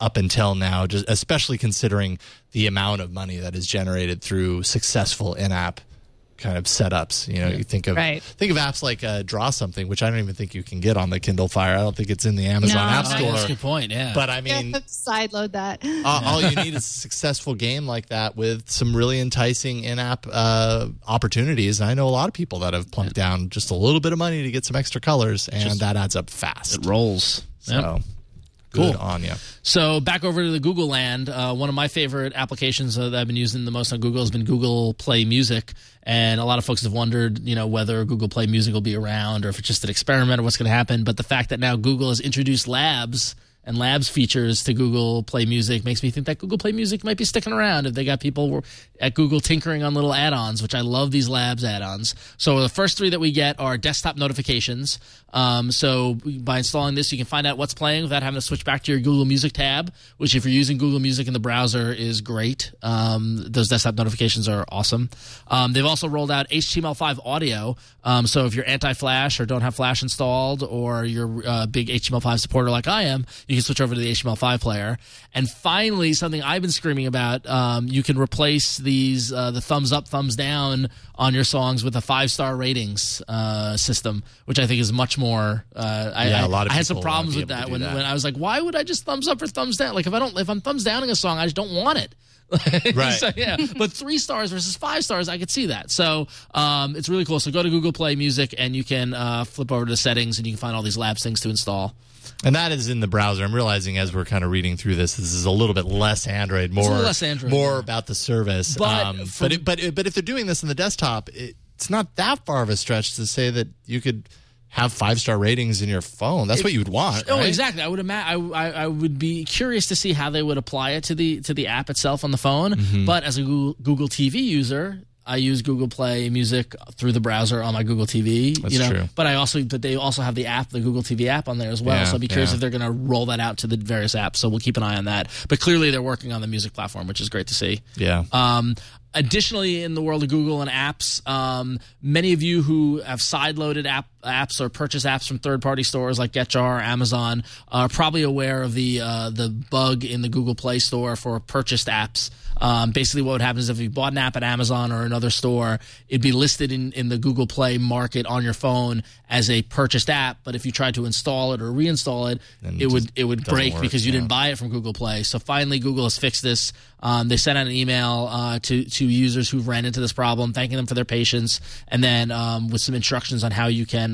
up until now, just especially considering the amount of money that is generated through successful in-app kind of setups. You think of apps like Draw Something, which I don't even think you can get on the Kindle Fire. I don't think it's in the Amazon App Store. That's a good point. Yeah, but I mean, sideload that. All you need is a successful game like that with some really enticing in-app opportunities. And I know a lot of people that have plunked down just a little bit of money to get some extra colors, and that adds up fast. It rolls. So. Good on you. So back over to the Google land. One of my favorite applications that I've been using the most on Google has been Google Play Music. And a lot of folks have wondered, whether Google Play Music will be around or if it's just an experiment or what's going to happen. But the fact that now Google has introduced Labs and Labs features to Google Play Music makes me think that Google Play Music might be sticking around if they got people at Google tinkering on little add-ons, which I love these Labs add-ons. So the first three that we get are desktop notifications. So by installing this, you can find out what's playing without having to switch back to your Google Music tab, which if you're using Google Music in the browser is great. Those desktop notifications are awesome. They've also rolled out HTML5 audio. So if you're anti-Flash or don't have Flash installed, or you're a big HTML5 supporter like I am, you can switch over to the HTML5 player. And finally, something I've been screaming about, you can replace these the thumbs up, thumbs down on your songs with a 5-star ratings system, which I think is much more. A lot of I had some people problems with that when I was like, why would I just thumbs up or thumbs down? Like if I'm thumbs downing a song, I just don't want it. Right. So, yeah. But 3 stars versus 5 stars, I could see that. So it's really cool. So go to Google Play Music and you can flip over to settings and you can find all these Labs things to install. And that is in the browser. I'm realizing as we're kind of reading through this is a little bit less Android, more about the service. But if they're doing this in the desktop, it's not that far of a stretch to say that you could have 5-star ratings in your phone. That's what you would want. Oh, right? exactly. I would imagine. I would be curious to see how they would apply it to the app itself on the phone. Mm-hmm. But as a Google TV user, I use Google Play Music through the browser on my Google TV. That's true. But they also have the app, the Google TV app on there as well. So I'd be curious if they're going to roll that out to the various apps. So we'll keep an eye on that. But clearly they're working on the music platform, which is great to see. Yeah. Additionally, in the world of Google and apps, many of you who have sideloaded apps or purchased apps from third-party stores like GetJar or Amazon are probably aware of the bug in the Google Play Store for purchased apps. Basically, what would happen is if you bought an app at Amazon or another store, it'd be listed in the Google Play market on your phone as a purchased app. But if you tried to install it or reinstall it, it would break because you didn't buy it from Google Play. So finally, Google has fixed this. They sent out an email to users who've ran into this problem, thanking them for their patience, and then with some instructions on how you can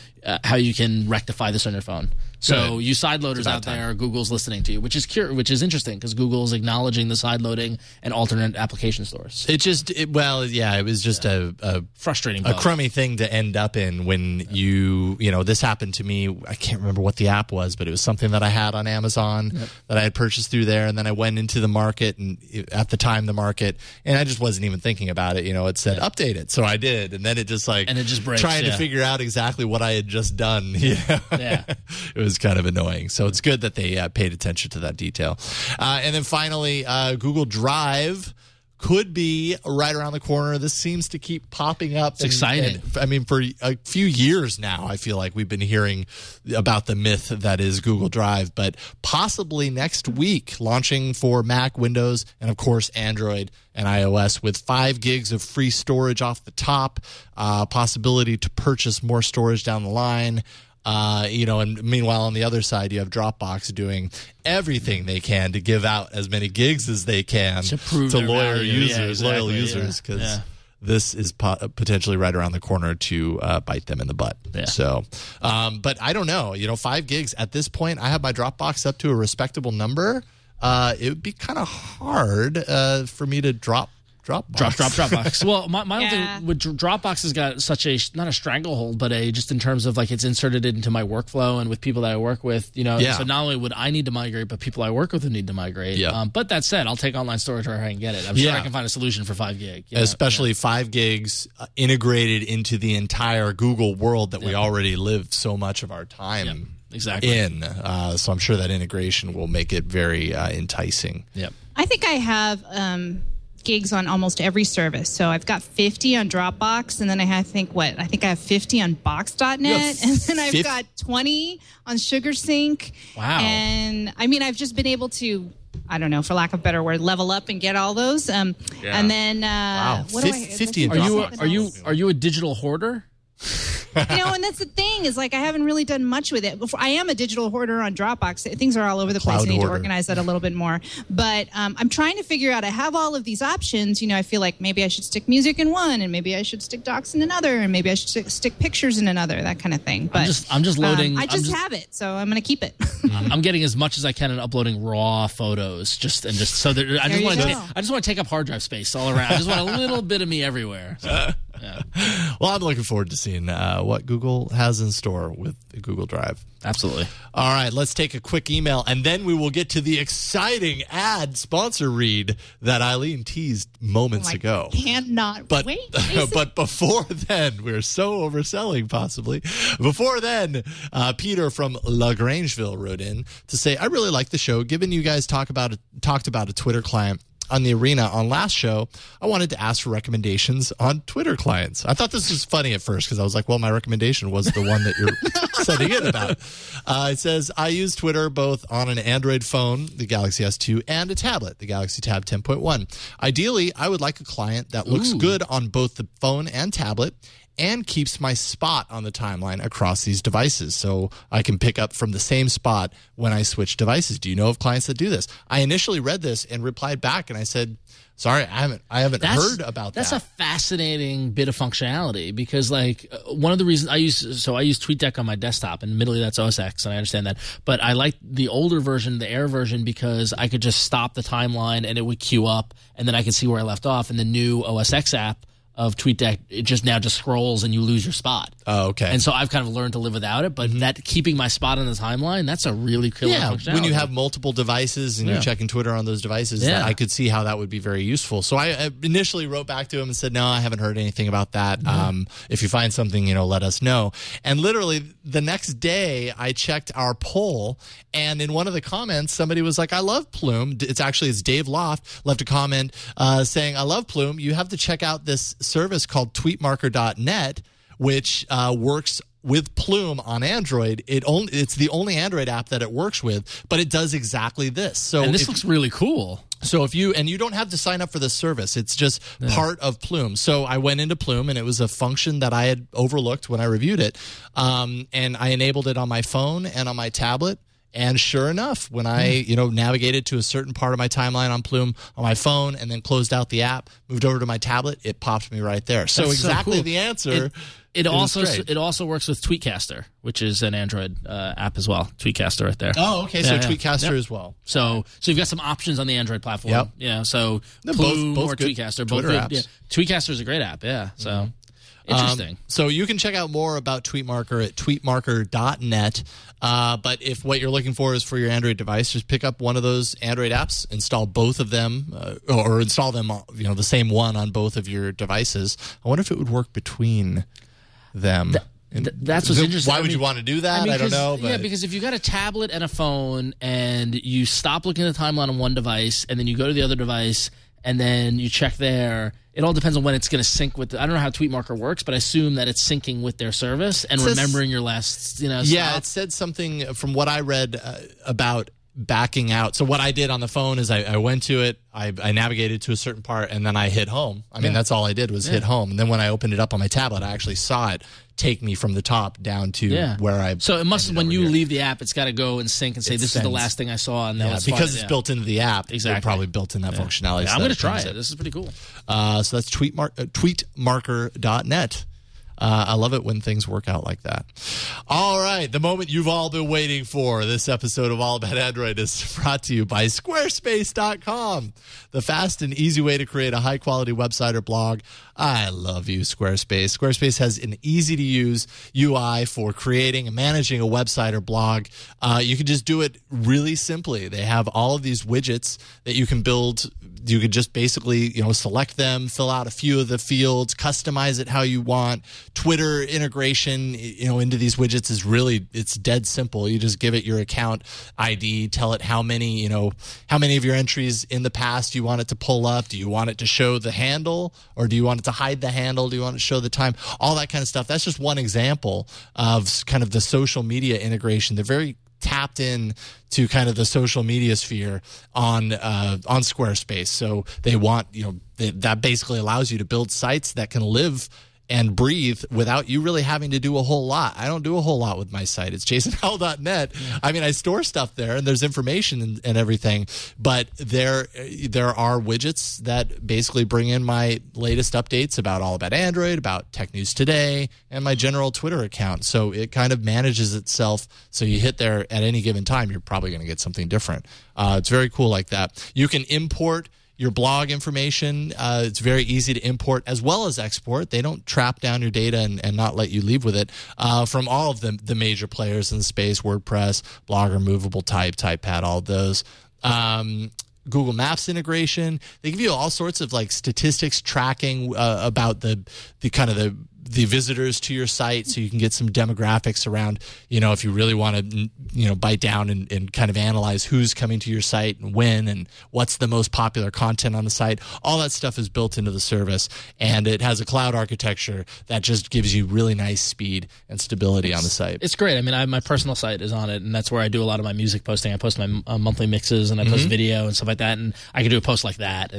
rectify this on your phone. So you sideloaders out there, Google's listening to you, which is interesting because Google's acknowledging the sideloading and alternate application stores. It was just a frustrating, a crummy thing to end up in when this happened to me. I can't remember what the app was, but it was something that I had on Amazon that I had purchased through there, and then I went into the market and at the time and I just wasn't even thinking about it. It said update it, so I did, and then it just breaks, trying to figure out exactly what I had just done. It was kind of annoying. So it's good that they paid attention to that detail. And then finally, Google Drive could be right around the corner. This seems to keep popping up. It's exciting. For a few years now, I feel like we've been hearing about the myth that is Google Drive, but possibly next week, launching for Mac, Windows, and of course Android and iOS with 5 gigs of free storage off the top, possibility to purchase more storage down the line. And meanwhile, on the other side, you have Dropbox doing everything they can to give out as many gigs as they can to loyal users, because this is potentially right around the corner to bite them in the butt. Yeah. So, but I don't know. 5 gigs at this point, I have my Dropbox up to a respectable number. It would be kind of hard for me to drop Dropbox. Well, my own thing with Dropbox has got such not a stranglehold, but just in terms of it's inserted into my workflow and with people that I work with, So not only would I need to migrate, but people I work with would need to migrate. Yeah. But that said, I'll take online storage where I can get it. I'm sure I can find a solution for 5 gig. Especially 5 gigs integrated into the entire Google world that we already live so much of our time in. So I'm sure that integration will make it very enticing. I think I have gigs on almost every service. So I've got 50 on Dropbox, and then I think I have 50 on Box.net, and then I've got 20 on SugarSync. Wow. And I mean, I've just been able to, I don't know, for lack of a better word, level up and get all those. And then what 50 in Dropbox. Are you a digital hoarder? And that's the thing is, like, I haven't really done much with it. I am a digital hoarder on Dropbox. Things are all over the place. I need to organize that a little bit more. But I'm trying to figure out, I have all of these options. I feel like maybe I should stick music in one, and maybe I should stick docs in another, and maybe I should stick pictures in another, that kind of thing. But I'm just loading. I just have it, so I'm going to keep it. I'm getting as much as I can and uploading raw photos, just so that I just want to take up hard drive space all around. I just want a little bit of me everywhere. So, yeah. Well, I'm looking forward to seeing what Google has in store with Google Drive. Absolutely. All right, let's take a quick email, and then we will get to the exciting ad sponsor read that Eileen teased moments ago. Cannot wait. But before then, we're so overselling, possibly. Before then, Peter from LaGrangeville wrote in to say, I really like the show. Given you guys talked about a Twitter client on the Arena on last show, I wanted to ask for recommendations on Twitter clients. I thought this was funny at first because I was like, well, my recommendation was the one that you're sending in about. It says, I use Twitter both on an Android phone, the Galaxy S2, and a tablet, the Galaxy Tab 10.1. Ideally, I would like a client that looks good on both the phone and tablet and keeps my spot on the timeline across these devices, so I can pick up from the same spot when I switch devices. Do you know of clients that do this? I initially read this and replied back, and I said, sorry, I haven't heard about that. That's a fascinating bit of functionality because, like, one of the reasons I use TweetDeck on my desktop, and admittedly that's OS X, and I understand that, but I like the older version, the Air version, because I could just stop the timeline and it would queue up, and then I could see where I left off. And the new OS X app of TweetDeck, it just scrolls and you lose your spot. Oh, okay. And so I've kind of learned to live without it, but that keeping my spot on the timeline, that's a really killer functionality. When you have multiple devices and you're checking Twitter on those devices, I could see how that would be very useful. So I initially wrote back to him and said, no, I haven't heard anything about that. If you find something, let us know. And literally the next day I checked our poll, and in one of the comments, somebody was like, I love Plume. It's Dave Loft left a comment saying, I love Plume. You have to check out this service called tweetmarker.net, which works with Plume on Android. It's the only Android app that it works with, but it does exactly this. And this looks really cool. So you don't have to sign up for this service. It's just part of Plume. So I went into Plume, and it was a function that I had overlooked when I reviewed it. And I enabled it on my phone and on my tablet. And sure enough, when I, navigated to a certain part of my timeline on Plume on my phone and then closed out the app, moved over to my tablet, it popped me right there. So That's exactly so cool. The answer. It also works with Tweetcaster, which is an Android app as well. Tweetcaster right there. Oh, okay. So Tweetcaster as well. So you've got some options on the Android platform. Yep. Yeah. So Plume or Tweetcaster, both Twitter good. apps. Yeah. Tweetcaster is a great app. Yeah. So. Interesting. So you can check out more about Tweetmarker at tweetmarker.net. But if what you're looking for is for your Android device, just pick up one of those Android apps, install both of them, or install them, the same one on both of your devices. I wonder if it would work between them. That's what's interesting. Why would you want to do that? I don't know. But. Yeah, because if you've got a tablet and a phone and you stop looking at the timeline on one device and then you go to the other device and then you check there, it all depends on when it's going to sync with. I don't know how Tweetmarker works, but I assume that it's syncing with their service and remembering your last. Yeah, stop. It said something from what I read about backing out. So what I did on the phone is I went to it, I navigated to a certain part, and then I hit home. I mean, that's all I did was hit home. And then when I opened it up on my tablet, I actually saw it take me from the top down to where I. So it must, when you leave the app, it's got to go and sync and say, this is the last thing I saw. And because it's built into the app. Exactly. They probably built in that functionality. Yeah, I'm going to try it. This is pretty cool. So that's tweetmarker.net. I love it when things work out like that. All right, the moment you've all been waiting for. This episode of All About Android is brought to you by Squarespace.com, the fast and easy way to create a high-quality website or blog. I love you, Squarespace. Squarespace has an easy-to-use UI for creating and managing a website or blog. You can just do it really simply. They have all of these widgets that you can build. You could just basically, select them, fill out a few of the fields, customize it how you want, Twitter integration, into these widgets is it's dead simple. You just give it your account ID, tell it how many of your entries in the past you want it to pull up. Do you want it to show the handle, or do you want it to hide the handle? Do you want it to show the time? All that kind of stuff. That's just one example of kind of the social media integration. They're very tapped in to kind of the social media sphere on Squarespace. So they want, that basically allows you to build sites that can live and breathe without you really having to do a whole lot. I don't do a whole lot with my site. It's jasonhowell.net. Yeah. I mean, I store stuff there and there's information and everything, but there are widgets that basically bring in my latest updates about All About Android, about Tech News Today, and my general Twitter account. So it kind of manages itself. So you hit there at any given time, you're probably going to get something different. It's very cool like that. You can import your blog information. It's very easy to import as well as export. They don't trap down your data and not let you leave with it from all of the major players in the space: WordPress, Blogger, Movable Type, TypePad, all of those. Google Maps integration. They give you all sorts of like statistics tracking about the kind of the visitors to your site, so you can get some demographics around, if you really want to, bite down and kind of analyze who's coming to your site and when and what's the most popular content on the site. All that stuff is built into the service, and it has a cloud architecture that just gives you really nice speed and stability on the site. It's great. I mean, my personal site is on it, and that's where I do a lot of my music posting. I post my monthly mixes, and I post video and stuff like that, and I can do a post like that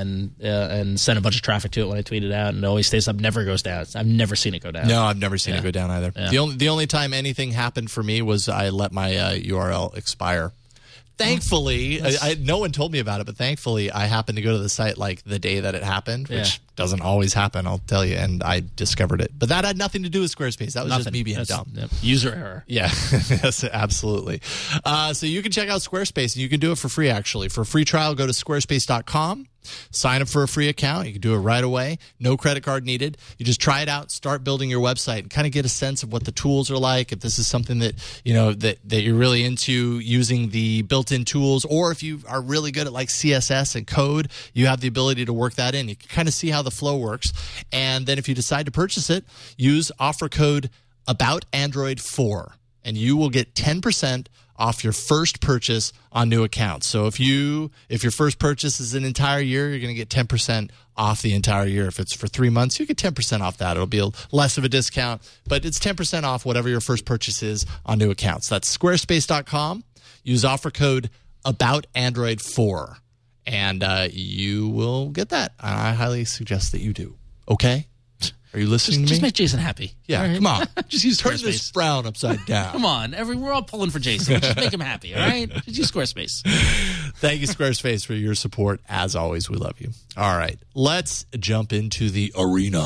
and send a bunch of traffic to it when I tweet it out, and it always stays up, never goes down. I've never seen it go down. No, I've never seen it go down either. Yeah. The only time anything happened for me was I let my URL expire. Thankfully, no one told me about it, but thankfully I happened to go to the site like the day that it happened, which doesn't always happen, I'll tell you, and I discovered it. But that had nothing to do with Squarespace. That was just me being dumb. User error. Yeah, yes, absolutely. So you can check out Squarespace, and you can do it for free, actually. For a free trial, go to squarespace.com. Sign up for a free account. You can do it right away. No credit card needed. You just try it out, start building your website, and kind of get a sense of what the tools are like. If this is something that that you're really into using the built-in tools, or if you are really good at like CSS and code, you have the ability to work that in. You can kind of see how the flow works. And then if you decide to purchase it, use offer code AboutAndroid4, and you will get 10% off your first purchase on new accounts. So if your first purchase is an entire year, you're going to get 10% off the entire year. If it's for 3 months, you get 10% off that. It'll be less of a discount, but it's 10% off whatever your first purchase is on new accounts. That's squarespace.com. Use offer code AboutAndroid4, and you will get that. I highly suggest that you do. Okay? Are you listening to me? Just make Jason happy. Yeah, right? Come on. Just use Turn Squarespace. this frown upside down. Come on. We're all pulling for Jason. Just make him happy, all right? Just use Squarespace. Thank you, Squarespace, for your support. As always, we love you. All right, let's jump into the arena.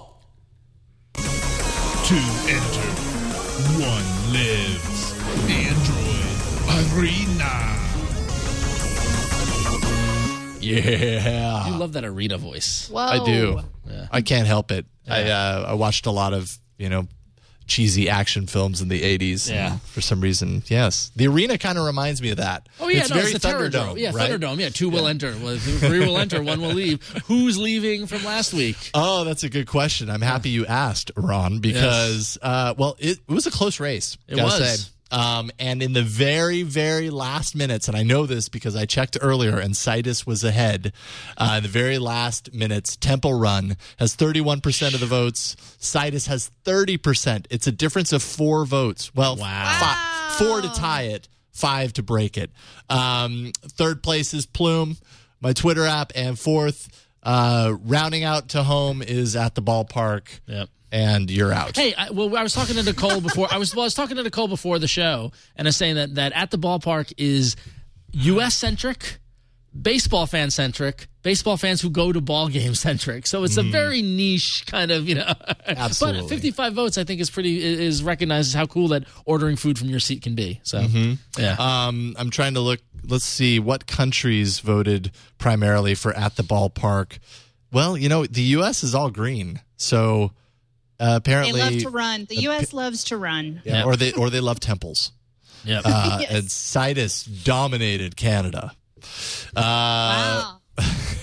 To enter, one lives. Android Arena. Yeah. You love that arena voice. Whoa. I do. Yeah. I can't help it. Yeah. I watched a lot of, cheesy action films in the 80s. Yeah. For some reason, yes. The arena kind of reminds me of that. Oh, yeah. It's very it's the Thunderdome. Yeah, right? Thunderdome. Yeah, two will enter. Well, three will enter, one will leave. Who's leaving from last week? Oh, that's a good question. I'm happy you asked, Ron, because, it was a close race. It was. Say. And in the very, very last minutes, and I know this because I checked earlier and Citus was ahead, in the very last minutes, Temple Run has 31% of the votes. Citus has 30%. It's a difference of 4 votes. Well, wow. 4 to tie it, 5 to break it. Third place is Plume, my Twitter app, and fourth, rounding out to home is At the Ballpark. Yep. And you're out. Hey, I was talking to Nicole before. I was talking to Nicole before the show, and I was saying that At the Ballpark is U.S. centric, baseball fan centric, baseball fans who go to ball game centric. So it's a very niche kind of, Absolutely. But 55 votes, I think, is recognized as how cool that ordering food from your seat can be. So yeah. I'm trying to look. Let's see what countries voted primarily for At the Ballpark. Well, the U.S. is all green, so. Apparently, they love to run. The U.S. loves to run. Yeah, or they love temples. Yeah, yes. And Citus dominated Canada. Wow.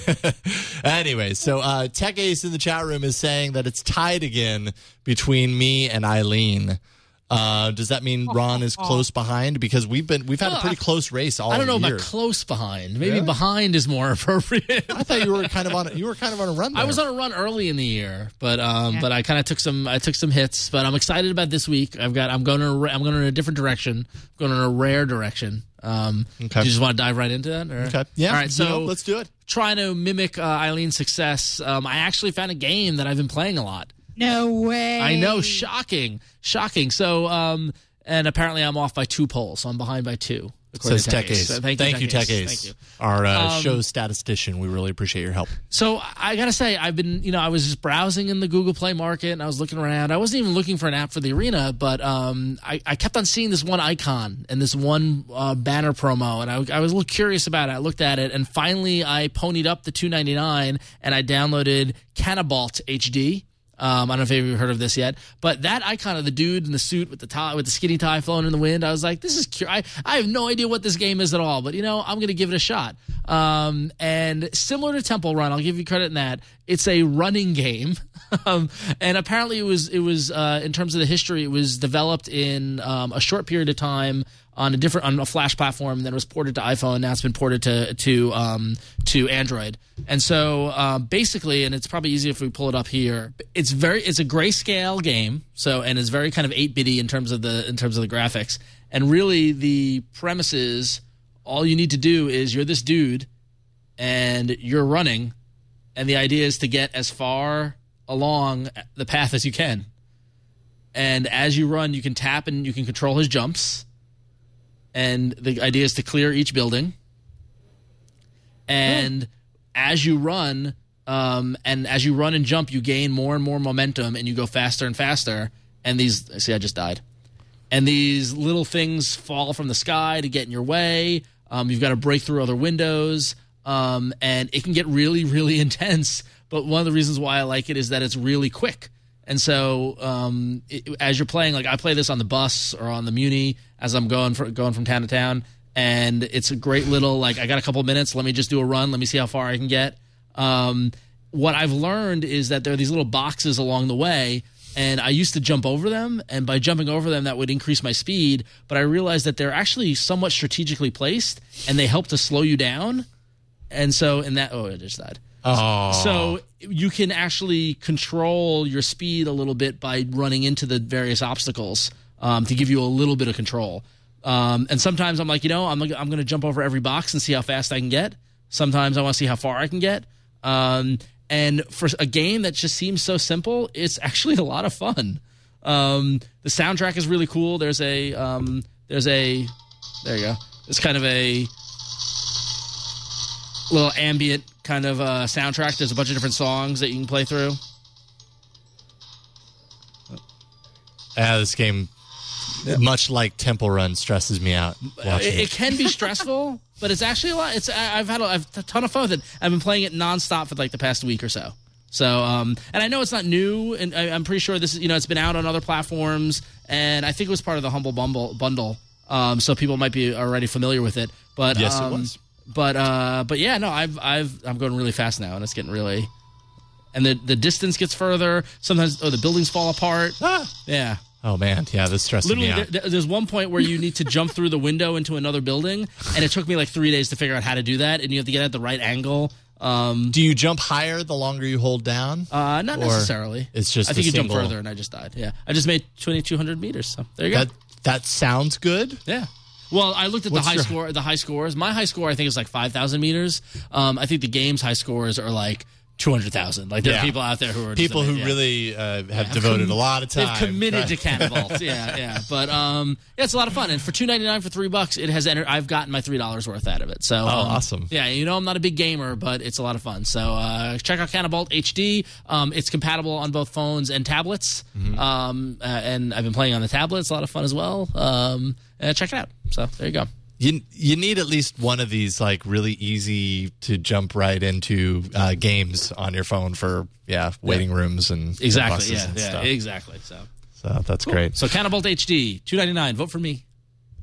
Anyway, so Tech Ace in the chat room is saying that it's tied again between me and Eileen. Does that mean Ron is close behind? Because we've had a pretty close race all year. I don't know about close behind. Maybe behind is more appropriate. I thought you were kind of on a run there. I was on a run early in the year, but I kind of took some hits. But I'm excited about this week. I'm going in a different direction. I'm going in a rare direction. Okay. Do you just want to dive right into that? Or? Okay. Yeah. All right. So let's do it. Trying to mimic Eileen's success, I actually found a game that I've been playing a lot. No way. I know. Shocking. So, and apparently I'm off by 2 polls, so I'm behind by 2. Says Tech Ace. So thank you, Tech Ace. Thank you. Our show statistician. We really appreciate your help. So I got to say, I've been, I was just browsing in the Google Play market, and I was looking around. I wasn't even looking for an app for the Arena, but I kept on seeing this one icon and this one banner promo, and I was a little curious about it. I looked at it, and finally I ponied up the $2.99, and I downloaded Canabalt HD. I don't know if you've heard of this yet, but that icon of the dude in the suit with the tie, with the skinny tie flowing in the wind, I was like, this is I have no idea what this game is at all, but I'm going to give it a shot. And similar to Temple Run, I'll give you credit in that it's a running game. And apparently it was in terms of the history, it was developed in a short period of time on a Flash platform, then it was ported to iPhone. Now it's been ported to Android. And so basically, and it's probably easier if we pull it up here. It's a grayscale game. And it's very kind of 8-bitty in terms of the graphics. And really, the premise is all you need to do is you're this dude, and you're running, and the idea is to get as far along the path as you can. And as you run, you can tap and you can control his jumps. And the idea is to clear each building. And as you run, and jump, you gain more and more momentum, and you go faster and faster. And I just died. And these little things fall from the sky to get in your way. You've got to break through other windows. And it can get really, really intense. But one of the reasons why I like it is that it's really quick. And so as you're playing, like I play this on the bus or on the Muni as I'm going from town to town, and it's a great little, like, I got a couple of minutes, let me just do a run, let me see how far I can get. What I've learned is that there are these little boxes along the way, and I used to jump over them, and by jumping over them, that would increase my speed, but I realized that they're actually somewhat strategically placed, and they help to slow you down. And so I just died. Oh. So you can actually control your speed a little bit by running into the various obstacles to give you a little bit of control. And sometimes I'm like, I'm going to jump over every box and see how fast I can get. Sometimes I want to see how far I can get. And for a game that just seems so simple, it's actually a lot of fun. The soundtrack is really cool. There you go. It's kind of a little ambient kind of soundtrack. There's a bunch of different songs that you can play through. This game, much like Temple Run, stresses me out. It can be stressful, but it's actually a lot. I've had a ton of fun with it. I've been playing it nonstop for like the past week or so. So, and I know it's not new, and I'm pretty sure this is, it's been out on other platforms, and I think it was part of the Humble Bundle. So people might be already familiar with it. But yes, it was. But yeah, no, I'm going really fast now, and it's getting really, and the distance gets further. Sometimes the buildings fall apart. Yeah. Oh man, yeah, this stresses me out. There's one point where you need to jump through the window into another building, and it took me like 3 days to figure out how to do that, and you have to get at the right angle. Do you jump higher the longer you hold down? Not necessarily. It's just I think you jump further, and I just died. Yeah, I just made 2,200 meters. So there you go. That sounds good. Yeah. Well, I looked at the high scores. My high score, I think, is like 5,000 meters. I think the game's high scores are like 200,000. Like, there are people out there who are people who really have devoted a lot of time. They've committed to Canabalt. Yeah. But it's a lot of fun. And for $2.99 for $3, it has I've gotten my $3 worth out of it. So awesome. Yeah, I'm not a big gamer, but it's a lot of fun. So check out Canabalt HD. It's compatible on both phones and tablets. Mm-hmm. And I've been playing on the tablet. It's a lot of fun as well. Check it out. So there you go. You need at least one of these like really easy to jump right into games on your phone for waiting rooms and exactly buses and stuff. Exactly. So that's great. So Canabalt HD $2.99. Vote for me.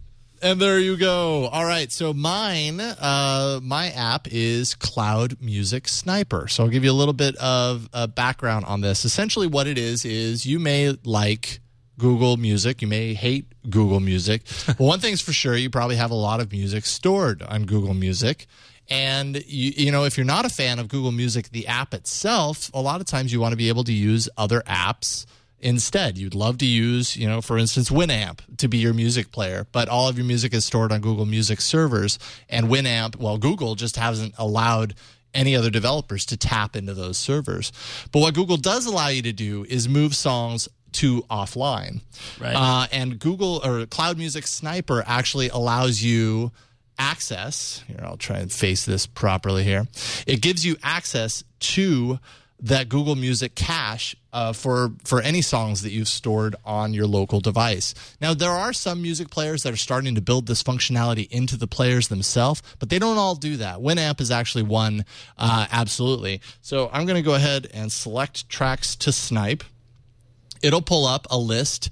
And there you go. All right. So mine, my app is Cloud Music Sniper. So I'll give you a little bit of background on this. Essentially what it is you may like Google Music. You may hate Google Music. But one thing's for sure, you probably have a lot of music stored on Google Music. And, you know, if you're not a fan of Google Music, the app itself, a lot of times you want to be able to use other apps instead. You'd love to use, you know, for instance, Winamp to be your music player, but all of your music is stored on Google Music servers. And Winamp, well, Google just hasn't allowed any other developers to tap into those servers. But what Google does allow you to do is move songs to offline. Right. And Google or Cloud Music Sniper actually allows you access. Here, I'll try and face this properly here. It gives you access to that Google Music cache for any songs that you've stored on your local device. Now, there are some music players that are starting to build this functionality into the players themselves, but they don't all do that. Winamp is actually one, absolutely. So I'm going to go ahead and select tracks to snipe. It'll pull up a list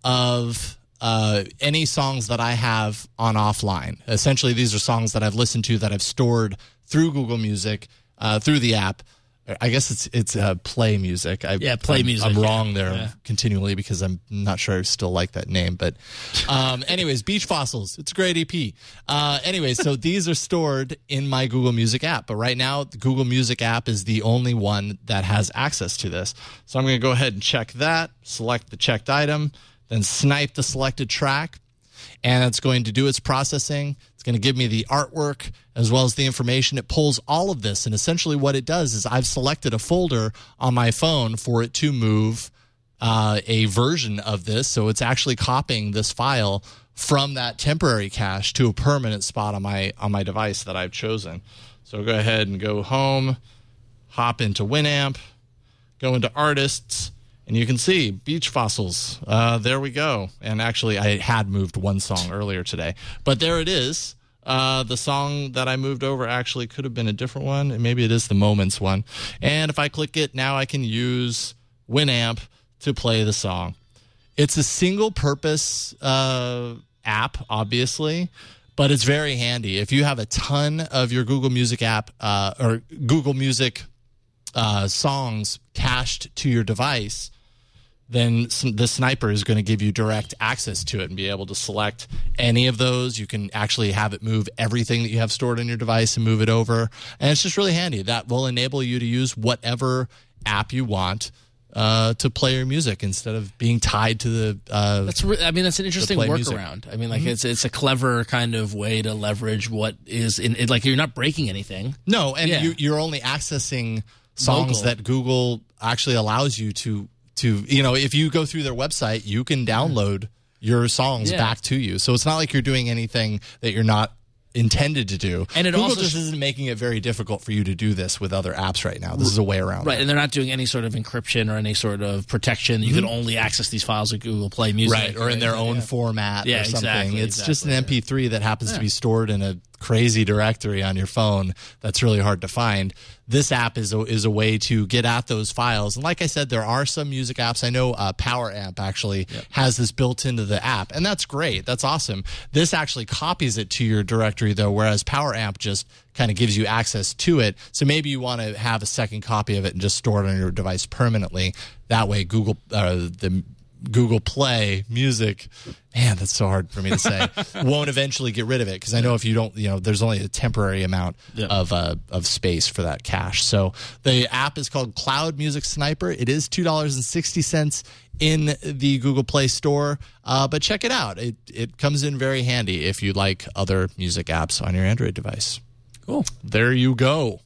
of any songs that I have on offline. Essentially, these are songs that I've listened to that I've stored through Google Music, through the app. I guess it's Play Music. Play Music. I'm wrong there continually because I'm not sure I still like that name. But anyways, Beach Fossils. It's a great EP. Anyways, so these are stored in my Google Music app. But right now, the Google Music app is the only one that has access to this. So I'm going to go ahead and check that, select the checked item, then snipe the selected track. And it's going to do its processing. It's going to give me the artwork as well as the information. It pulls all of this. And essentially what it does is I've selected a folder on my phone for it to move a version of this. So it's actually copying this file from that temporary cache to a permanent spot on my device that I've chosen. So go ahead and go home, hop into Winamp, go into Artists, and you can see Beach Fossils. There we go. And actually, I had moved one song earlier today. But there it is. The song that I moved over actually could have been a different one. And maybe it is the Moments one. And if I click it, now I can use Winamp to play the song. It's a single-purpose app, obviously. But it's very handy. If you have a ton of your Google Music app or Google Music songs cached to your device, then the Sniper is going to give you direct access to it and be able to select any of those. You can actually have it move everything that you have stored on your device and move it over. And it's just really handy. That will enable you to use whatever app you want to play your music instead of being tied to the that's an interesting workaround. I mean, like it's a clever kind of way to leverage what is in it. Like, you're not breaking anything. No, and you're only accessing songs that Google actually allows you to, you know, if you go through their website, you can download your songs back to you. So it's not like you're doing anything that you're not intended to do. And Google also just isn't making it very difficult for you to do this with other apps right now. This is a way around. Right, and they're not doing any sort of encryption or any sort of protection. You can only access these files with Google Play Music. Right, or in their own format or something. It's just an MP3 that happens to be stored in a crazy directory on your phone that's really hard to find. This app is a way to get at those files. And like I said, there are some music apps. I know Power Amp actually has this built into the app, and that's great. That's awesome. This actually copies it to your directory, though, whereas Power Amp just kind of gives you access to it. So maybe you want to have a second copy of it and just store it on your device permanently. That way, the Google Play Music, man, that's so hard for me to say, won't eventually get rid of it, because I know if you don't, you know, there's only a temporary amount of space for that cache. So the app is called Cloud Music Sniper. It is $2.60 in the Google Play Store, but check it out. It comes in very handy if you like other music apps on your Android device. Cool. There you go.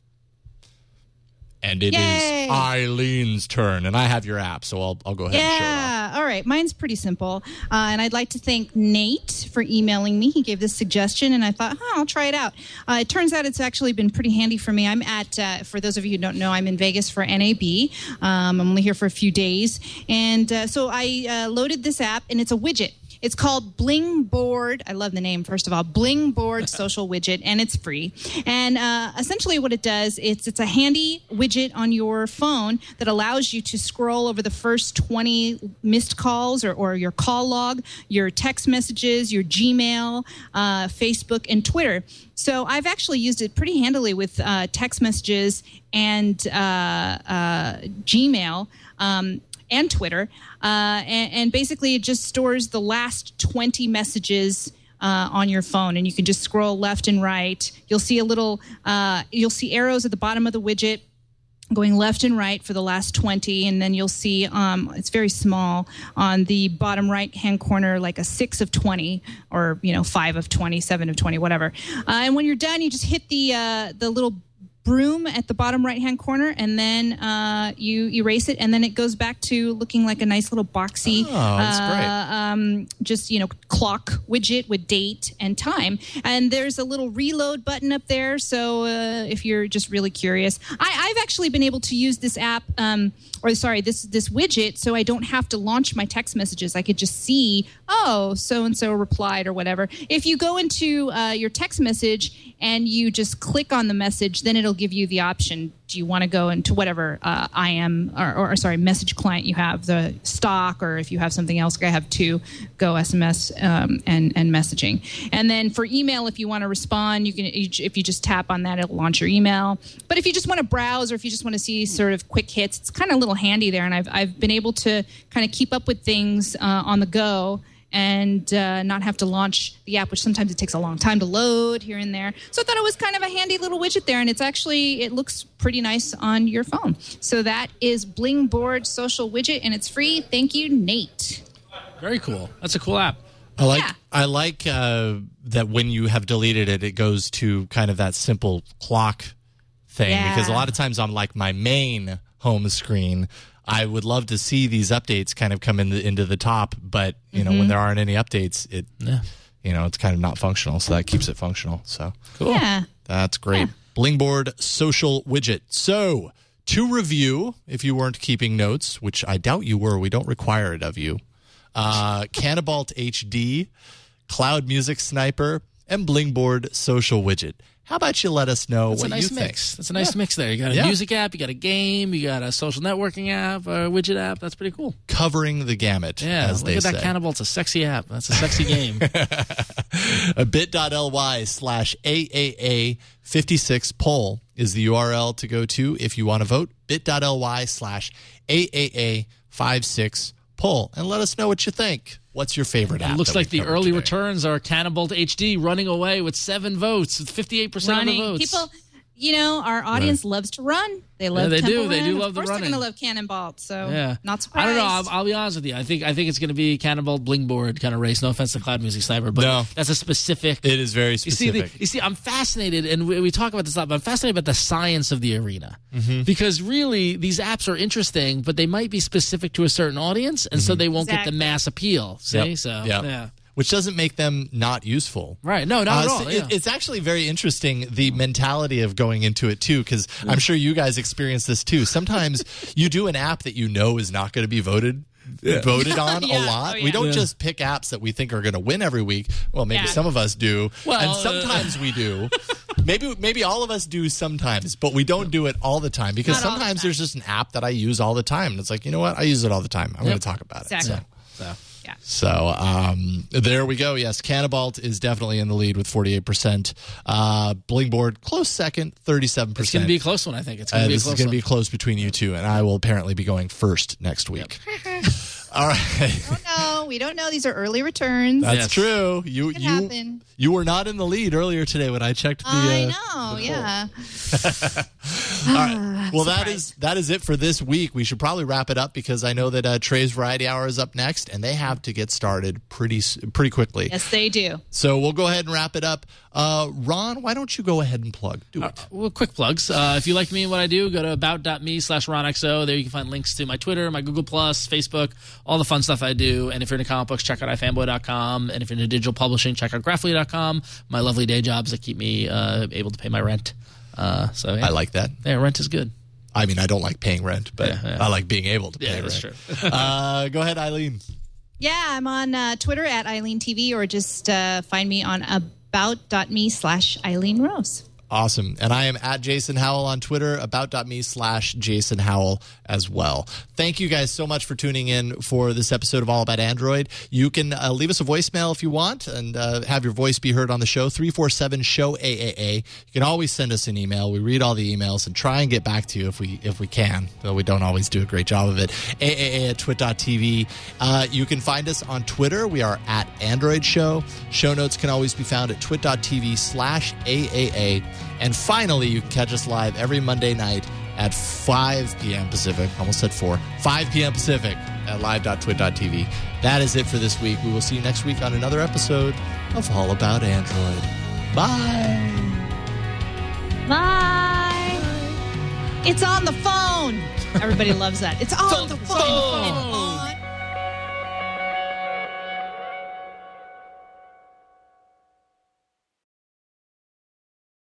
And it is Eileen's turn, and I have your app, so I'll go ahead and show it off. All right. Mine's pretty simple, and I'd like to thank Nate for emailing me. He gave this suggestion, and I thought, I'll try it out. It turns out it's actually been pretty handy for me. I'm at, for those of you who don't know, I'm in Vegas for NAB. I'm only here for a few days, and so I loaded this app, and it's a widget. It's called Bling Board. I love the name, first of all. Bling Board Social Widget, and it's free. And essentially what it does, it's a handy widget on your phone that allows you to scroll over the first 20 missed calls or your call log, your text messages, your Gmail, Facebook, and Twitter. So I've actually used it pretty handily with text messages and Gmail and Twitter. And basically it just stores the last 20 messages on your phone, and you can just scroll left and right. You'll see you'll see arrows at the bottom of the widget going left and right for the last 20, and then you'll see it's very small on the bottom right hand corner, like a 6 of 20 or 5 of 20, 7 of 20, whatever. And when you're done, you just hit the little broom at the bottom right hand corner, and then you erase it, and then it goes back to looking like a nice little boxy just clock widget with date and time. And there's a little reload button up there, so if you're just really curious, I've actually been able to use this app this widget, so I don't have to launch my text messages. I could just see, so and so replied or whatever. If you go into your text message and you just click on the message, then it'll give you the option. Do you want to go into whatever message client you have, the stock, or if you have something else? I have two, Go SMS and messaging. And then for email, if you want to respond, you can. If you just tap on that, it'll launch your email. But if you just want to browse, or if you just want to see sort of quick hits, it's kind of a little handy there. And I've been able to kind of keep up with things on the go and not have to launch the app, which sometimes it takes a long time to load here and there. So I thought it was kind of a handy little widget there, and it looks pretty nice on your phone. So that is Bling Board Social Widget, and it's free. Thank you, Nate. Very cool. That's a cool app. I like that when you have deleted it, it goes to kind of that simple clock thing, because a lot of times on like my main home screen, I would love to see these updates kind of come into the top, but when there aren't any updates, it's kind of not functional. So that keeps it functional. So cool. Yeah. That's great. Yeah. Blingboard Social Widget. So to review, if you weren't keeping notes, which I doubt you were, we don't require it of you. Canabalt HD, Cloud Music Sniper, and Blingboard Social Widget. How about you let us know what you think? Mix. That's a nice mix there. You got a music app, you got a game, you got a social networking app, a widget app. That's pretty cool. Covering the gamut, as they say. Look at that Cannibal. It's a sexy app. That's a sexy game. bit.ly/AAA56poll is the URL to go to if you want to vote. bit.ly/AAA56poll. And let us know what you think. What's your favorite app? It looks like the early returns are Canabalt HD running away with 7 votes, with 58% of the votes. People, our audience loves to run. They love they Temple do. They do love the running. Of course they're going to love Cannonbalt, so not surprised. I don't know. I'll be honest with you. I think it's going to be Cannonbalt Blingboard kind of race. No offense to Cloud Music Sniper, but that's a specific. It is very specific. You see, I'm fascinated, and we talk about this a lot, but I'm fascinated about the science of the arena. Because really, these apps are interesting, but they might be specific to a certain audience, and so they won't get the mass appeal. See? Which doesn't make them not useful. Right. No, not at all. It's actually very interesting, the mentality of going into it, too, because I'm sure you guys experience this, too. Sometimes you do an app that is not going to be voted on a lot. We don't just pick apps that we think are going to win every week. Well, maybe some of us do, and sometimes we do. Maybe all of us do sometimes, but we don't do it all the time, because sometimes there's just an app that I use all the time, and it's like, you know what? I use it all the time. I'm going to talk about it. Exactly. So there we go. Yes, Canabalt is definitely in the lead with 48%. Blingboard close second, 37%. It's going to be a close one, I think. It's going to be a close one. This is going to be close between you two, and I will apparently be going first next week. All right. We don't know. These are early returns. That's true. You were not in the lead earlier today when I checked the. I know. Yeah. All right. Well, that is it for this week. We should probably wrap it up, because I know that Trey's Variety Hour is up next, and they have to get started pretty quickly. Yes, they do. So we'll go ahead and wrap it up. Ron, why don't you go ahead and plug? Do it. Well, quick plugs. If you like me and what I do, go to about.me/RonXO. There you can find links to my Twitter, my Google+, Facebook, all the fun stuff I do. And if you're into comic books, check out ifanboy.com. And if you're into digital publishing, check out graphly.com. My lovely day jobs that keep me able to pay my rent. I like that. Yeah, rent is good. I mean, I don't like paying rent, but I like being able to pay rent. That's true. Go ahead, Eileen. Yeah, I'm on Twitter at Eileen TV, or just find me on about.me/Eileen Rose. Awesome. And I am at Jason Howell on Twitter, about.me/Jason Howell as well. Thank you guys so much for tuning in for this episode of All About Android. You can leave us a voicemail if you want and have your voice be heard on the show, 347-SHOW-AAA. You can always send us an email. We read all the emails and try and get back to you if we can, though we don't always do a great job of it. AAA@twit.tv. You can find us on Twitter. We are at Android Show. Show notes can always be found at twit.tv/AAA. And finally, you can catch us live every Monday night at 5 p.m. Pacific. Almost said 4. 5 p.m. Pacific at live.twit.tv. That is it for this week. We will see you next week on another episode of All About Android. Bye. Bye. It's on the phone. Everybody loves that. It's on the phone.